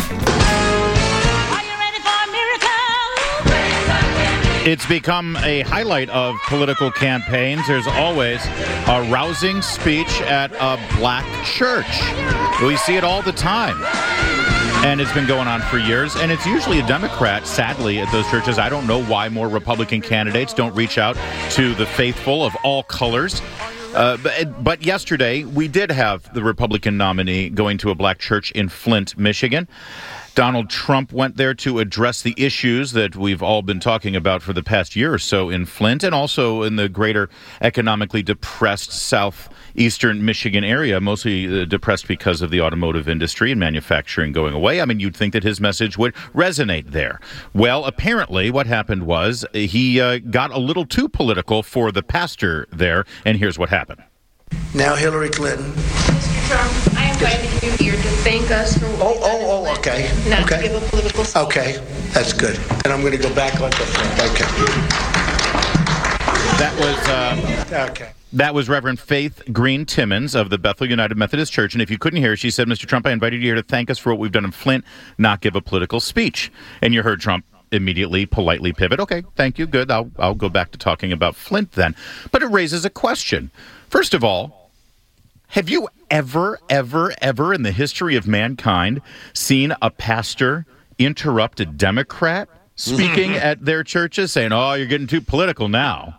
It's become a highlight of political campaigns. There's always a rousing speech at a black church. We see it all the time. And it's been going on for years. And it's usually a Democrat, sadly, at those churches. I don't know why more Republican candidates don't reach out to the faithful of all colors. Uh, but, but yesterday, we did have the Republican nominee going to a black church in Flint, Michigan. Donald Trump went there to address the issues that we've all been talking about for the past year or so in Flint and also in the greater economically depressed southeastern Michigan area, mostly uh, depressed because of the automotive industry and manufacturing going away. I mean, you'd think that his message would resonate there. Well, apparently what happened was he uh, got a little too political for the pastor there, and here's what happened. Now Hillary Clinton. Mister Trump, I invited you here to thank us for Oh, oh, oh, okay. not okay. to give a political speech. Okay, that's good. And I'm going to go back on the front. Okay. That was uh, Okay. that was Reverend Faith Green Timmons of the Bethel United Methodist Church. And if you couldn't hear, she said, Mister Trump, I invited you here to thank us for what we've done in Flint, not give a political speech. And you heard Trump immediately politely pivot. Okay, thank you. Good. I'll I'll go back to talking about Flint then. But it raises a question. First of all, have you ever, ever, ever in the history of mankind seen a pastor interrupt a Democrat speaking at their churches saying, oh, you're getting too political now?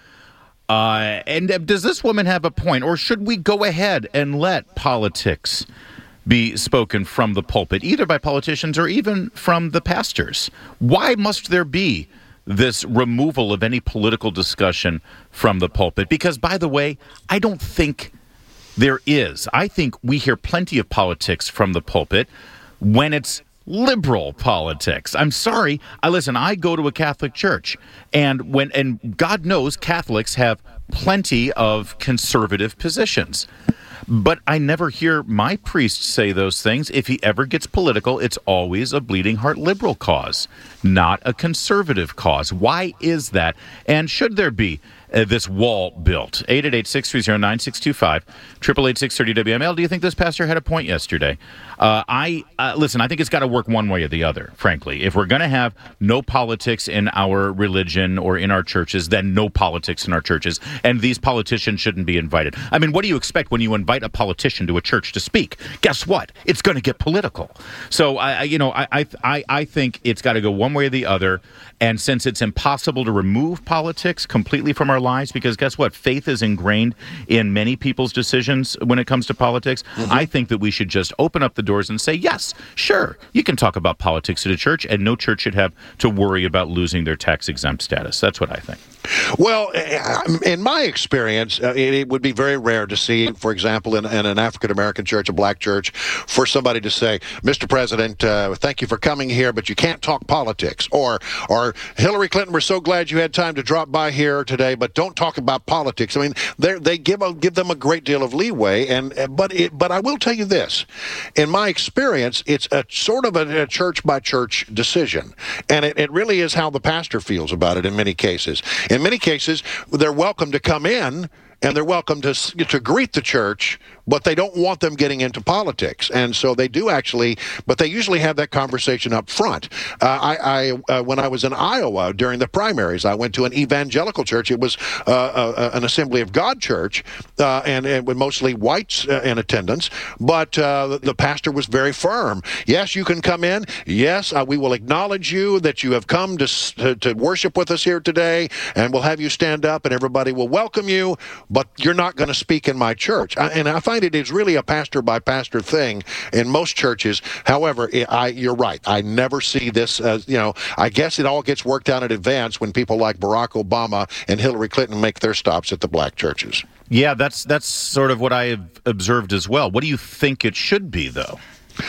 Uh, and uh, does this woman have a point, or should we go ahead and let politics be spoken from the pulpit, either by politicians or even from the pastors? Why must there be this removal of any political discussion from the pulpit? Because, by the way, I don't think there is. I think we hear plenty of politics from the pulpit when it's liberal politics. I'm sorry. I listen, I go to a Catholic church, and when and God knows Catholics have plenty of conservative positions. But I never hear my priest say those things. If he ever gets political, it's always a bleeding heart liberal cause, not a conservative cause. Why is that? And should there be uh, this wall built? eight eight eight, six three zero, nine six two five, eight eight eight, six three zero, W M L. Do you think this pastor had a point yesterday? Uh, I uh, listen, I think it's got to work one way or the other, frankly. If we're going to have no politics in our religion or in our churches, then no politics in our churches. And these politicians shouldn't be invited. I mean, what do you expect when you invite a politician to a church to speak? Guess what? It's going to get political. So, I, I you know, I, I, I think it's got to go one way or the other. And since it's impossible to remove politics completely from our lives, because guess what? Faith is ingrained in many people's decisions when it comes to politics. Mm-hmm. I think that we should just open up the doors and say, yes, sure, you can talk about politics at a church, and no church should have to worry about losing their tax-exempt status. That's what I think. Well, in my experience, uh, it, it would be very rare to see, for example, in, in an African-American church, a black church, for somebody to say, Mister President, uh, thank you for coming here, but you can't talk politics. Or, or Hillary Clinton, we're so glad you had time to drop by here today, but don't talk about politics. I mean, they give a, give them a great deal of leeway. And but it, but I will tell you this. In my experience, it's a sort of a, a church-by-church decision. And it, it really is how the pastor feels about it in many cases. In many cases, they're welcome to come in and they're welcome to to greet the church, but they don't want them getting into politics. And so they do actually, but they usually have that conversation up front. Uh, I, I uh, when I was in Iowa during the primaries, I went to an evangelical church. It was uh, uh, an Assembly of God church, uh, and, and with mostly whites uh, in attendance, but uh, the, the pastor was very firm. Yes, you can come in. Yes, uh, we will acknowledge you that you have come to, to, to worship with us here today, and we'll have you stand up, and everybody will welcome you, but you're not going to speak in my church. I, and I find it is really a pastor-by-pastor thing in most churches. However, I, you're right. I never see this as, you know, I guess it all gets worked out in advance when people like Barack Obama and Hillary Clinton make their stops at the black churches. Yeah, that's that's sort of what I have observed as well. What do you think it should be, though?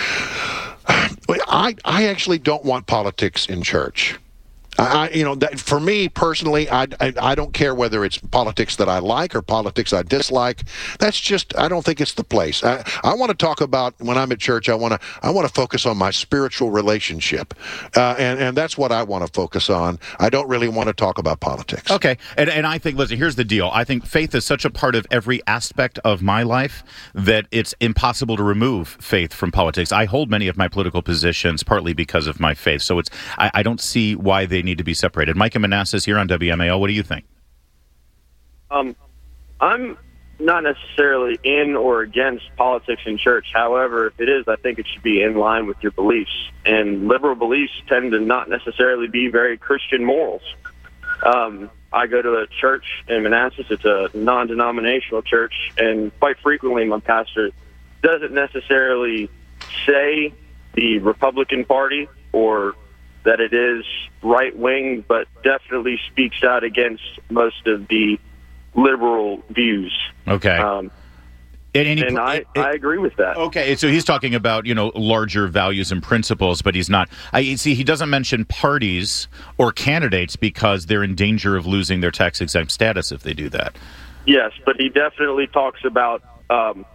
I, I actually don't want politics in church. I, you know, that, for me personally, I, I I don't care whether it's politics that I like or politics I dislike. That's just, I don't think it's the place. I, I want to talk about, when I'm at church, I want to I want to focus on my spiritual relationship, uh, and and that's what I want to focus on. I don't really want to talk about politics. Okay, and and I think, listen, here's the deal. I think faith is such a part of every aspect of my life that it's impossible to remove faith from politics. I hold many of my political positions partly because of my faith, so it's I, I don't see why they need to be separated. Micah Manassas here on W M A L. What do you think? Um, I'm not necessarily in or against politics in church. However, if it is, I think it should be in line with your beliefs. And liberal beliefs tend to not necessarily be very Christian morals. Um, I go to a church in Manassas. It's a non-denominational church, and quite frequently my pastor doesn't necessarily say the Republican Party or that it is right-wing, but definitely speaks out against most of the liberal views. Okay. Um, and and, he, and I, it, I agree with that. Okay, so he's talking about, you know, larger values and principles, but he's not. I see he doesn't mention parties or candidates because they're in danger of losing their tax-exempt status if they do that. Yes, but he definitely talks about um,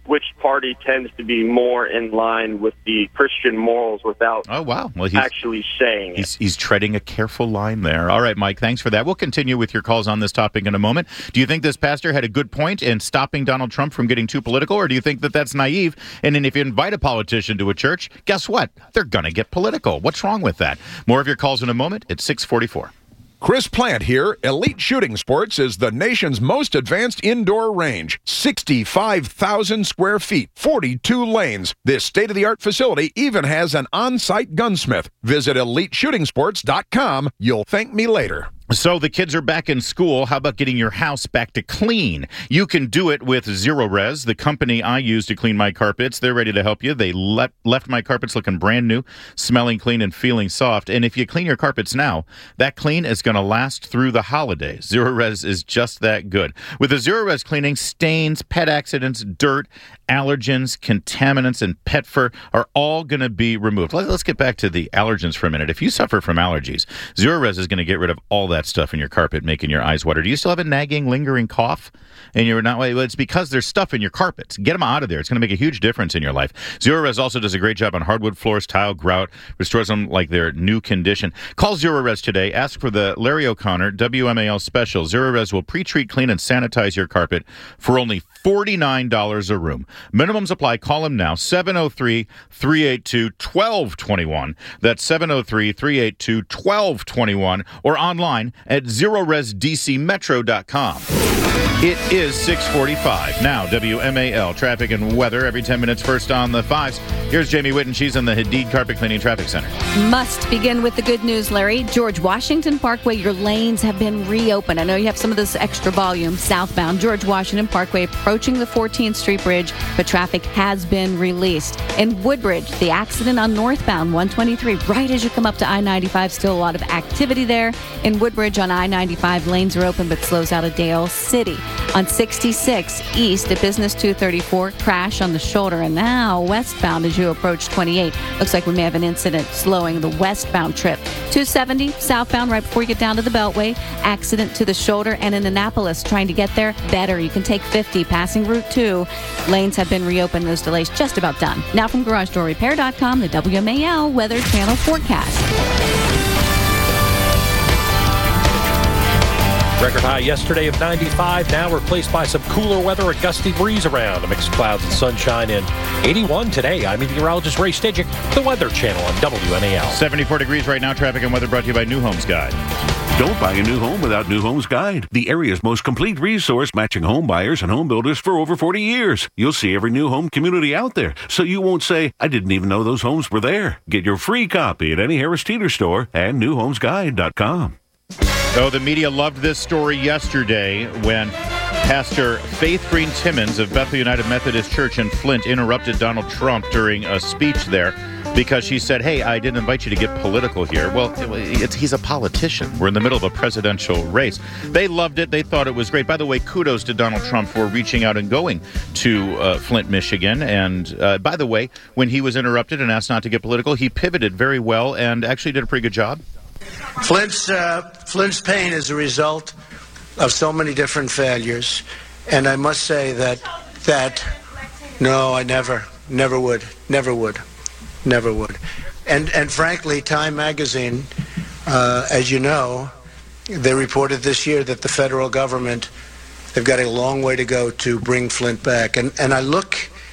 which party tends to be more in line with the Christian morals without oh, wow. well, he's, actually saying he's, it. He's treading a careful line there. All right, Mike, thanks for that. We'll continue with your calls on this topic in a moment. Do you think this pastor had a good point in stopping Donald Trump from getting too political, or do you think that that's naive? And then if you invite a politician to a church, guess what? They're going to get political. What's wrong with that? More of your calls in a moment. It's six forty-four. Chris Plant here. Elite Shooting Sports is the nation's most advanced indoor range. sixty-five thousand square feet, forty-two lanes. This state-of-the-art facility even has an on-site gunsmith. Visit elite shooting sports dot com. You'll thank me later. So the kids are back in school. How about getting your house back to clean? You can do it with Zerorez, the company I use to clean my carpets. They're ready to help you. They le- left my carpets looking brand new, smelling clean and feeling soft. And if you clean your carpets now, that clean is going to last through the holidays. Zerorez is just that good. With the Zerorez cleaning, stains, pet accidents, dirt, allergens, contaminants, and pet fur are all going to be removed. Let's get back to the allergens for a minute. If you suffer from allergies, Zerorez is going to get rid of all that stuff in your carpet, making your eyes water. Do you still have a nagging, lingering cough? And you're not, well, it's because there's stuff in your carpets. Get them out of there. It's going to make a huge difference in your life. Zerorez also does a great job on hardwood floors, tile, grout, restores them like their new condition. Call Zerorez today. Ask for the Larry O'Connor W M A L special. Zerorez will pre-treat, clean, and sanitize your carpet for only forty-nine dollars a room. Minimums apply. Call him now, seven oh three, three eight two, one two two one. That's seven oh three, three eight two, one two two one, or online at zerorez d c metro dot com. It is six forty-five. Now, W M A L traffic and weather every ten minutes, first on the fives. Here's Jamie Whitten. She's in the Hadid Carpet Cleaning Traffic Center. Must begin with the good news, Larry. George Washington Parkway, your lanes have been reopened. I know you have some of this extra volume southbound. George Washington Parkway approaching the fourteenth Street Bridge, but traffic has been released. In Woodbridge, the accident on northbound one twenty-three, right as you come up to I ninety-five, still a lot of activity there. In Woodbridge on I ninety-five, lanes are open, but slows out of Dale City. On sixty-six east at Business two thirty-four, crash on the shoulder. And now westbound as you approach twenty-eight. Looks like we may have an incident slowing the westbound trip. two seventy southbound right before you get down to the Beltway. Accident to the shoulder. And in Annapolis, trying to get there better. You can take fifty passing Route two. Lanes have been reopened. Those delays just about done. Now from Garage Door Repair dot com, the W M A L Weather Channel forecast. Record high yesterday of ninety-five, now replaced by some cooler weather, a gusty breeze around, a mix of clouds and sunshine in eighty-one today. I'm meteorologist Ray Stidgick, the Weather Channel on W M A L. seventy-four degrees right now. Traffic and weather brought to you by New Homes Guide. Don't buy a new home without New Homes Guide, the area's most complete resource matching home buyers and home builders for over forty years. You'll see every new home community out there, so you won't say, I didn't even know those homes were there. Get your free copy at any Harris Teeter store and new homes guide dot com. So the media loved this story yesterday when Pastor Faith Green Timmons of Bethel United Methodist Church in Flint interrupted Donald Trump during a speech there because she said, hey, I didn't invite you to get political here. Well, it's, he's a politician. We're in the middle of a presidential race. They loved it. They thought it was great. By the way, kudos to Donald Trump for reaching out and going to uh, Flint, Michigan. And uh, by the way, when he was interrupted and asked not to get political, he pivoted very well and actually did a pretty good job. Flint's, uh, Flint's pain is a result of so many different failures. And I must say that, that no, I never, never would, never would, never would. And, and frankly, Time Magazine, uh, as you know, they reported this year that the federal government, they've got a long way to go to bring Flint back. And, and I look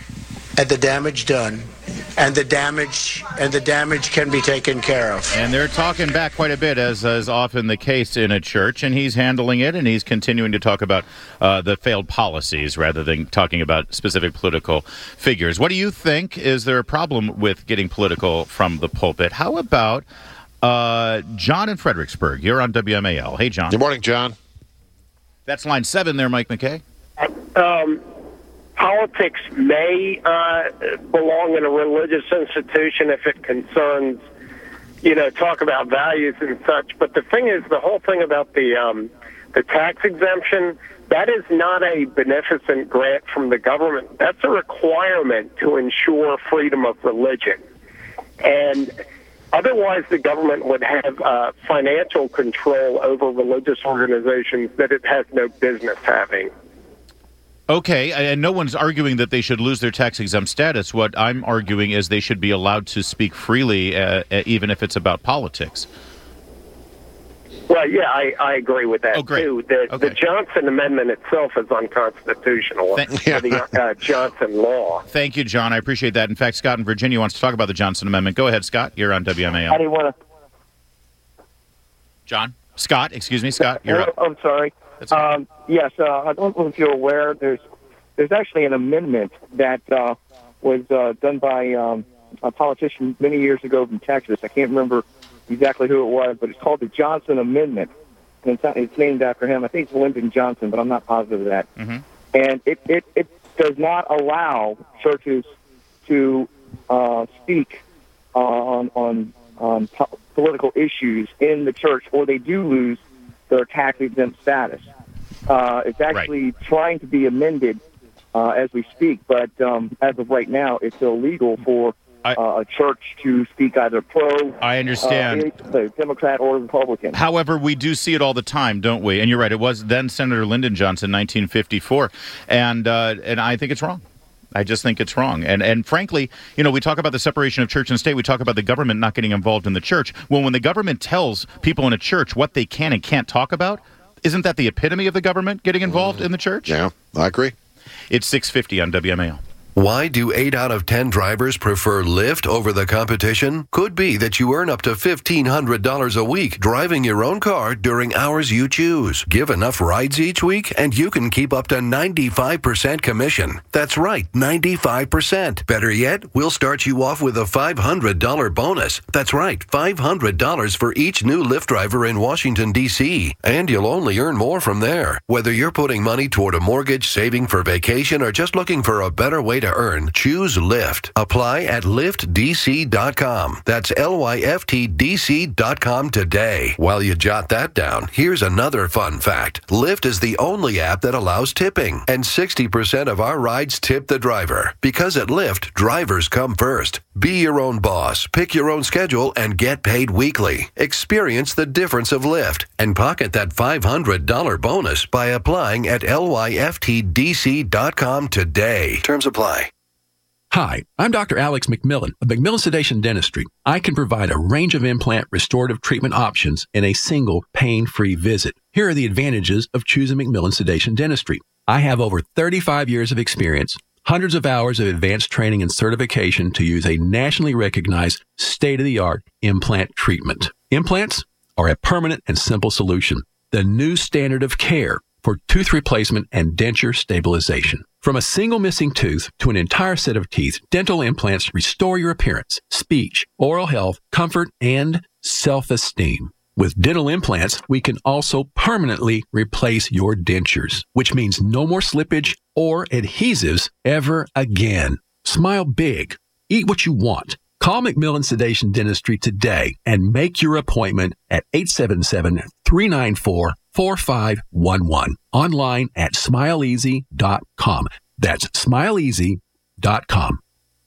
at the damage done. And the damage and the damage can be taken care of. And they're talking back quite a bit, as is often the case in a church, and he's handling it, and he's continuing to talk about uh, the failed policies rather than talking about specific political figures. What do you think? Is there a problem with getting political from the pulpit? How about uh, John in Fredericksburg? You're on W M A L. Hey, John. Good morning, John. That's line seven there, Mike McKay. Um, politics may uh, belong in a religious institution if it concerns, you know, talk about values and such. But the thing is, the whole thing about the um, the tax exemption, that is not a beneficent grant from the government. That's a requirement to ensure freedom of religion. And otherwise, the government would have uh, financial control over religious organizations that it has no business having. Okay, and no one's arguing that they should lose their tax-exempt status. What I'm arguing is they should be allowed to speak freely, uh, even if it's about politics. Well, yeah, I, I agree with that, oh, great. too. The, okay. the Johnson Amendment itself is unconstitutional, Thank- the uh, Johnson law. Thank you, John. I appreciate that. In fact, Scott in Virginia wants to talk about the Johnson Amendment. Go ahead, Scott. You're on W M A L. I didn't want to... John? Scott, excuse me, Scott. You're up. I'm sorry. Um, yes, uh, I don't know if you're aware, there's there's actually an amendment that uh, was uh, done by um, a politician many years ago from Texas. I can't remember exactly who it was, but it's called the Johnson Amendment. And it's, not, it's named after him. I think it's Lyndon Johnson, but I'm not positive of that. Mm-hmm. And it, it, it does not allow churches to uh, speak uh, on, on, on po- political issues in the church, or they do lose their tax-exempt status. Uh, it's actually right. trying to be amended uh, as we speak, but um, as of right now, it's illegal for I, uh, a church to speak either pro, I understand, uh, the Democrat or Republican. However, we do see it all the time, don't we? And you're right; it was then Senator Lyndon Johnson, nineteen fifty-four, and uh, and I think it's wrong. I just think it's wrong. And and frankly, you know, we talk about the separation of church and state. We talk about the government not getting involved in the church. Well, when the government tells people in a church what they can and can't talk about, isn't that the epitome of the government getting involved mm. in the church? Yeah, I agree. It's six fifty on W M A L. Why do eight out of ten drivers prefer Lyft over the competition? Could be that you earn up to fifteen hundred dollars a week driving your own car during hours you choose. Give enough rides each week and you can keep up to ninety-five percent commission. That's right, ninety-five percent. Better yet, we'll start you off with a five hundred dollars bonus. That's right, five hundred dollars for each new Lyft driver in Washington, D C. And you'll only earn more from there. Whether you're putting money toward a mortgage, saving for vacation, or just looking for a better way to earn, choose Lyft. Apply at lyft d c dot com. That's L Y F T D C dot com today. While you jot that down, here's another fun fact. Lyft is the only app that allows tipping, and sixty percent of our rides tip the driver. Because at Lyft, drivers come first. Be your own boss, pick your own schedule, and get paid weekly. Experience the difference of Lyft and pocket that five hundred dollars bonus by applying at L Y F T D C dot com today. Terms apply. Hi, I'm Doctor Alex McMillan of McMillan Sedation Dentistry. I can provide a range of implant restorative treatment options in a single pain-free visit. Here are the advantages of choosing McMillan Sedation Dentistry. I have over thirty-five years of experience, hundreds of hours of advanced training and certification to use a nationally recognized state-of-the-art implant treatment. Implants are a permanent and simple solution, the new standard of care for tooth replacement and denture stabilization. From a single missing tooth to an entire set of teeth, dental implants restore your appearance, speech, oral health, comfort, and self-esteem. With dental implants, we can also permanently replace your dentures, which means no more slippage or adhesives ever again. Smile big. Eat what you want. Call McMillan Sedation Dentistry today and make your appointment at eight seven seven, three nine four, four five one one. Online at smile easy dot com. That's smile easy dot com.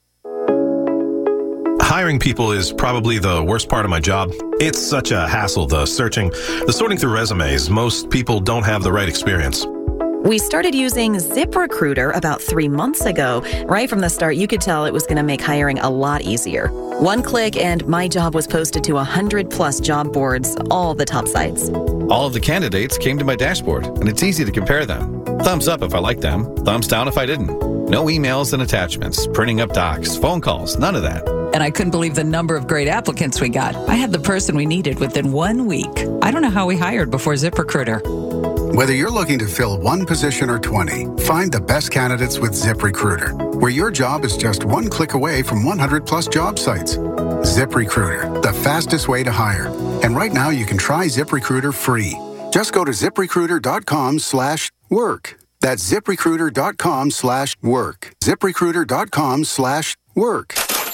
Hiring people is probably the worst part of my job. It's such a hassle, the searching, the sorting through resumes. Most people don't have the right experience. We started using ZipRecruiter about three months ago. Right from the start, you could tell it was going to make hiring a lot easier. One click and my job was posted to one hundred plus job boards, all the top sites. All of the candidates came to my dashboard, and it's easy to compare them. Thumbs up if I liked them, thumbs down if I didn't. No emails and attachments, printing up docs, phone calls, none of that. And I couldn't believe the number of great applicants we got. I had the person we needed within one week. I don't know how we hired before ZipRecruiter. Whether you're looking to fill one position or twenty, find the best candidates with ZipRecruiter, where your job is just one click away from one hundred plus job sites. ZipRecruiter, the fastest way to hire. And right now you can try ZipRecruiter free. Just go to ZipRecruiter.com slash work. That's ZipRecruiter.com slash work. ZipRecruiter.com slash work.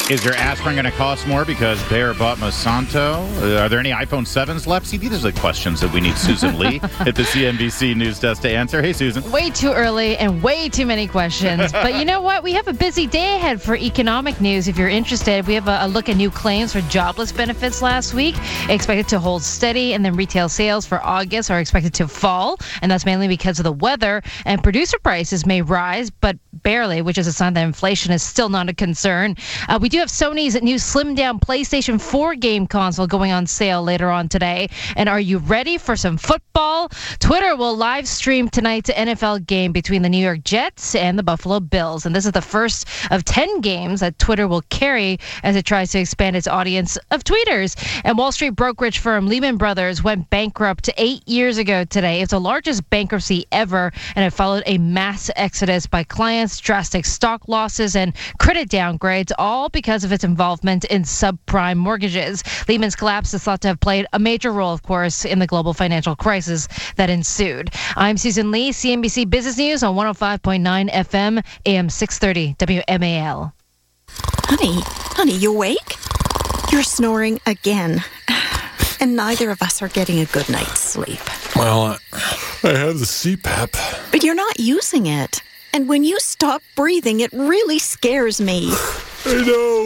Is your aspirin going to cost more because Bayer bought Monsanto? Uh, are there any iPhone sevens left? See, these are the questions that we need Susan Lee at the C N B C News Desk to answer. Hey, Susan. Way too early and way too many questions. But you know what? We have a busy day ahead for economic news. If you're interested, we have a, a look at new claims for jobless benefits last week. Expected to hold steady, and then retail sales for August are expected to fall, and that's mainly because of the weather. And producer prices may rise, but barely, which is a sign that inflation is still not a concern. Uh, we do have Sony's new slimmed-down PlayStation four game console going on sale later on today. And are you ready for some football? Twitter will live stream tonight's N F L game between the New York Jets and the Buffalo Bills. And this is the first of ten games that Twitter will carry as it tries to expand its audience of tweeters. And Wall Street brokerage firm Lehman Brothers went bankrupt eight years ago today. It's the largest bankruptcy ever, and it followed a mass exodus by clients, drastic stock losses, and credit downgrades, all because of its involvement in subprime mortgages. Lehman's collapse is thought to have played a major role, of course, in the global financial crisis that ensued. I'm Susan Lee, C N B C Business News on one oh five point nine F M, A M six thirty, W M A L. Honey, honey, you awake? You're snoring again. And neither of us are getting a good night's sleep. Well, I have the C PAP. But you're not using it. And when you stop breathing, it really scares me. I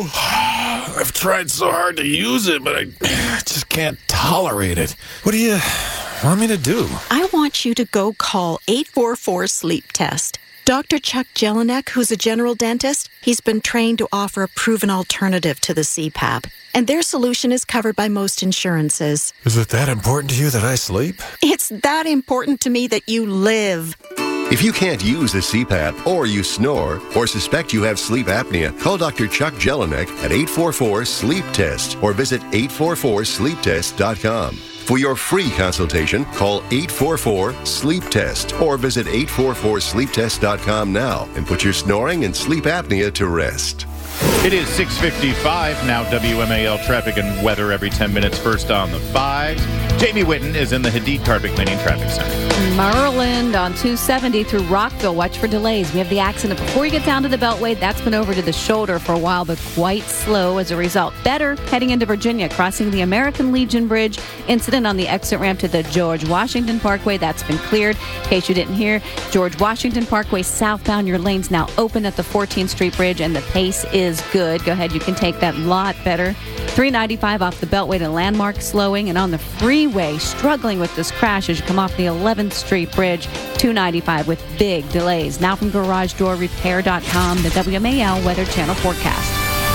know. I've tried so hard to use it, but I just can't tolerate it. What do you want me to do? I want you to go call eight four four sleep test. Doctor Chuck Jelinek, who's a general dentist, he's been trained to offer a proven alternative to the C PAP. And their solution is covered by most insurances. Is it that important to you that I sleep? It's that important to me that you live. If you can't use the C PAP, or you snore, or suspect you have sleep apnea, call Doctor Chuck Jelinek at eight four four sleep test or visit eight four four sleep test dot com. For your free consultation, call eight four four sleep test or visit eight four four sleep test dot com now and put your snoring and sleep apnea to rest. It is six fifty-five, now W M A L traffic and weather every ten minutes, first on the fives. Jamie Whitten is in the Hadid Carpet Cleaning Traffic Center. Maryland on two seventy through Rockville. Watch for delays. We have the accident before you get down to the Beltway. That's been over to the shoulder for a while, but quite slow as a result. Better heading into Virginia, crossing the American Legion Bridge. Incident on the exit ramp to the George Washington Parkway. That's been cleared. In case you didn't hear, George Washington Parkway southbound. Your lane's now open at the fourteenth Street Bridge, and the pace is good. Go ahead. You can take that lot better. three ninety-five off the Beltway to Landmark slowing, and on the freeway struggling with this crash as you come off the eleventh Street Bridge. two ninety-five with big delays. Now from garage door repair dot com, the W M A L Weather Channel forecast.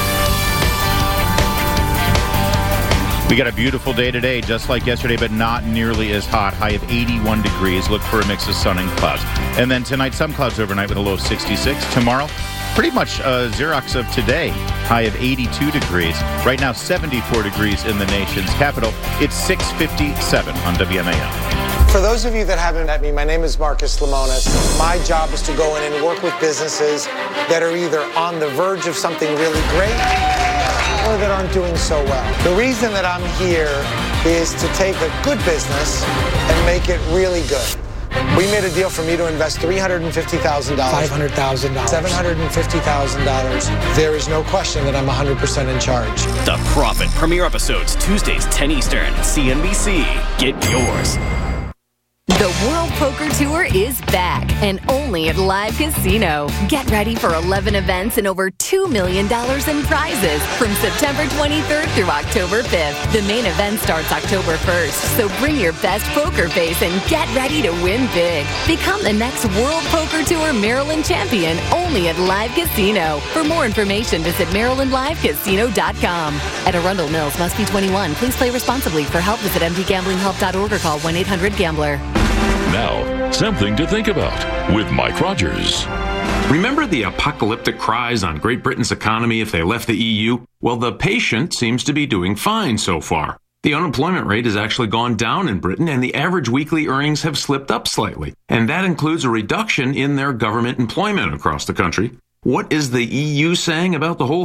We got a beautiful day today, just like yesterday, but not nearly as hot. High of eighty-one degrees. Look for a mix of sun and clouds. And then tonight, some clouds overnight with a low of sixty-six. Tomorrow, pretty much uh, Xerox of today. High of eighty-two degrees. Right now, seventy-four degrees in the nation's capital. It's six fifty-seven on W M A L. For those of you that haven't met me, my name is Marcus Lemonis. My job is to go in and work with businesses that are either on the verge of something really great or that aren't doing so well. The reason that I'm here is to take a good business and make it really good. We made a deal for me to invest three hundred fifty thousand dollars. five hundred thousand dollars. seven hundred fifty thousand dollars. There is no question that I'm one hundred percent in charge. The Profit premiere episodes Tuesdays ten Eastern. C N B C. Get yours. The World Poker Tour is back and only at Live Casino. Get ready for eleven events and over two million dollars in prizes from September twenty-third through October fifth. The main event starts October first, so bring your best poker face and get ready to win big. Become the next World Poker Tour Maryland champion only at Live Casino. For more information, visit maryland live casino dot com. At Arundel Mills, must be twenty-one. Please play responsibly. For help, visit m d gambling help dot org or call one eight hundred gambler. Now, something to think about with Mike Rogers. Remember the apocalyptic cries on Great Britain's economy if they left the E U? Well, the patient seems to be doing fine so far. The unemployment rate has actually gone down in Britain, and the average weekly earnings have slipped up slightly. And that includes a reduction in their government employment across the country. What is the E U saying about the whole thing?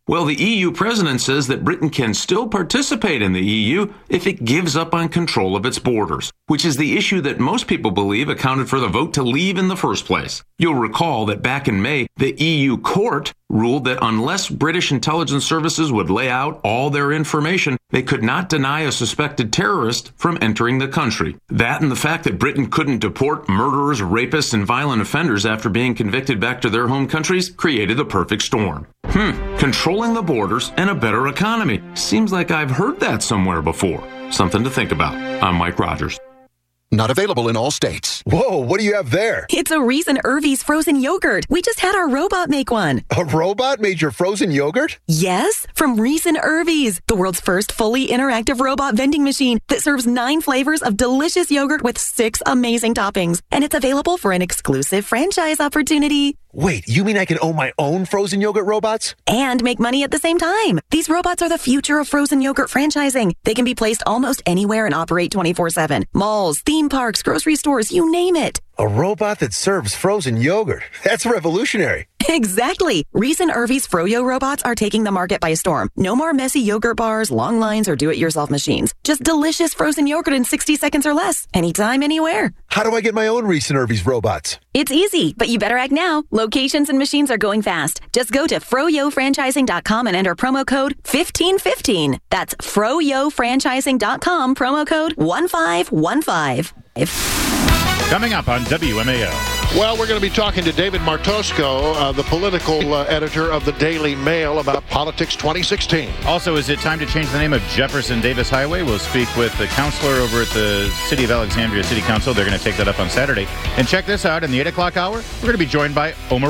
Well, the E U president says that Britain can still participate in the E U if it gives up on control of its borders, which is the issue that most people believe accounted for the vote to leave in the first place. You'll recall that back in May, the E U court ruled that unless British intelligence services would lay out all their information, they could not deny a suspected terrorist from entering the country. That and the fact that Britain couldn't deport murderers, rapists, and violent offenders after being convicted back to their home countries created the perfect storm. Hmm, controlling the borders and a better economy. Seems like I've heard that somewhere before. Something to think about. I'm Mike Rogers. Not available in all states. Whoa, what do you have there? It's a Reese and Irvy's frozen yogurt. We just had our robot make one. A robot made your frozen yogurt? Yes, from Reese and Irvy's, the world's first fully interactive robot vending machine that serves nine flavors of delicious yogurt with six amazing toppings. And it's available for an exclusive franchise opportunity. Wait, you mean I can own my own frozen yogurt robots? And make money at the same time. These robots are the future of frozen yogurt franchising. They can be placed almost anywhere and operate twenty-four seven. Malls, theme parks, grocery stores, you name it. A robot that serves frozen yogurt. That's revolutionary. Exactly. Reese and Irvy's Froyo robots are taking the market by storm. No more messy yogurt bars, long lines, or do-it-yourself machines. Just delicious frozen yogurt in sixty seconds or less. Anytime, anywhere. How do I get my own Reese and Irvy's robots? It's easy, but you better act now. Locations and machines are going fast. Just go to froyo franchising dot com and enter promo code fifteen fifteen. That's froyo franchising dot com, promo code one five one five. Coming up on W M A L. Well, we're going to be talking to David Martosco, uh, the political uh, editor of the Daily Mail, about politics twenty sixteen. Also, is it time to change the name of Jefferson Davis Highway? We'll speak with the counselor over at the City of Alexandria City Council. They're going to take that up on Saturday. And check this out, in the eight o'clock hour, we're going to be joined by Omar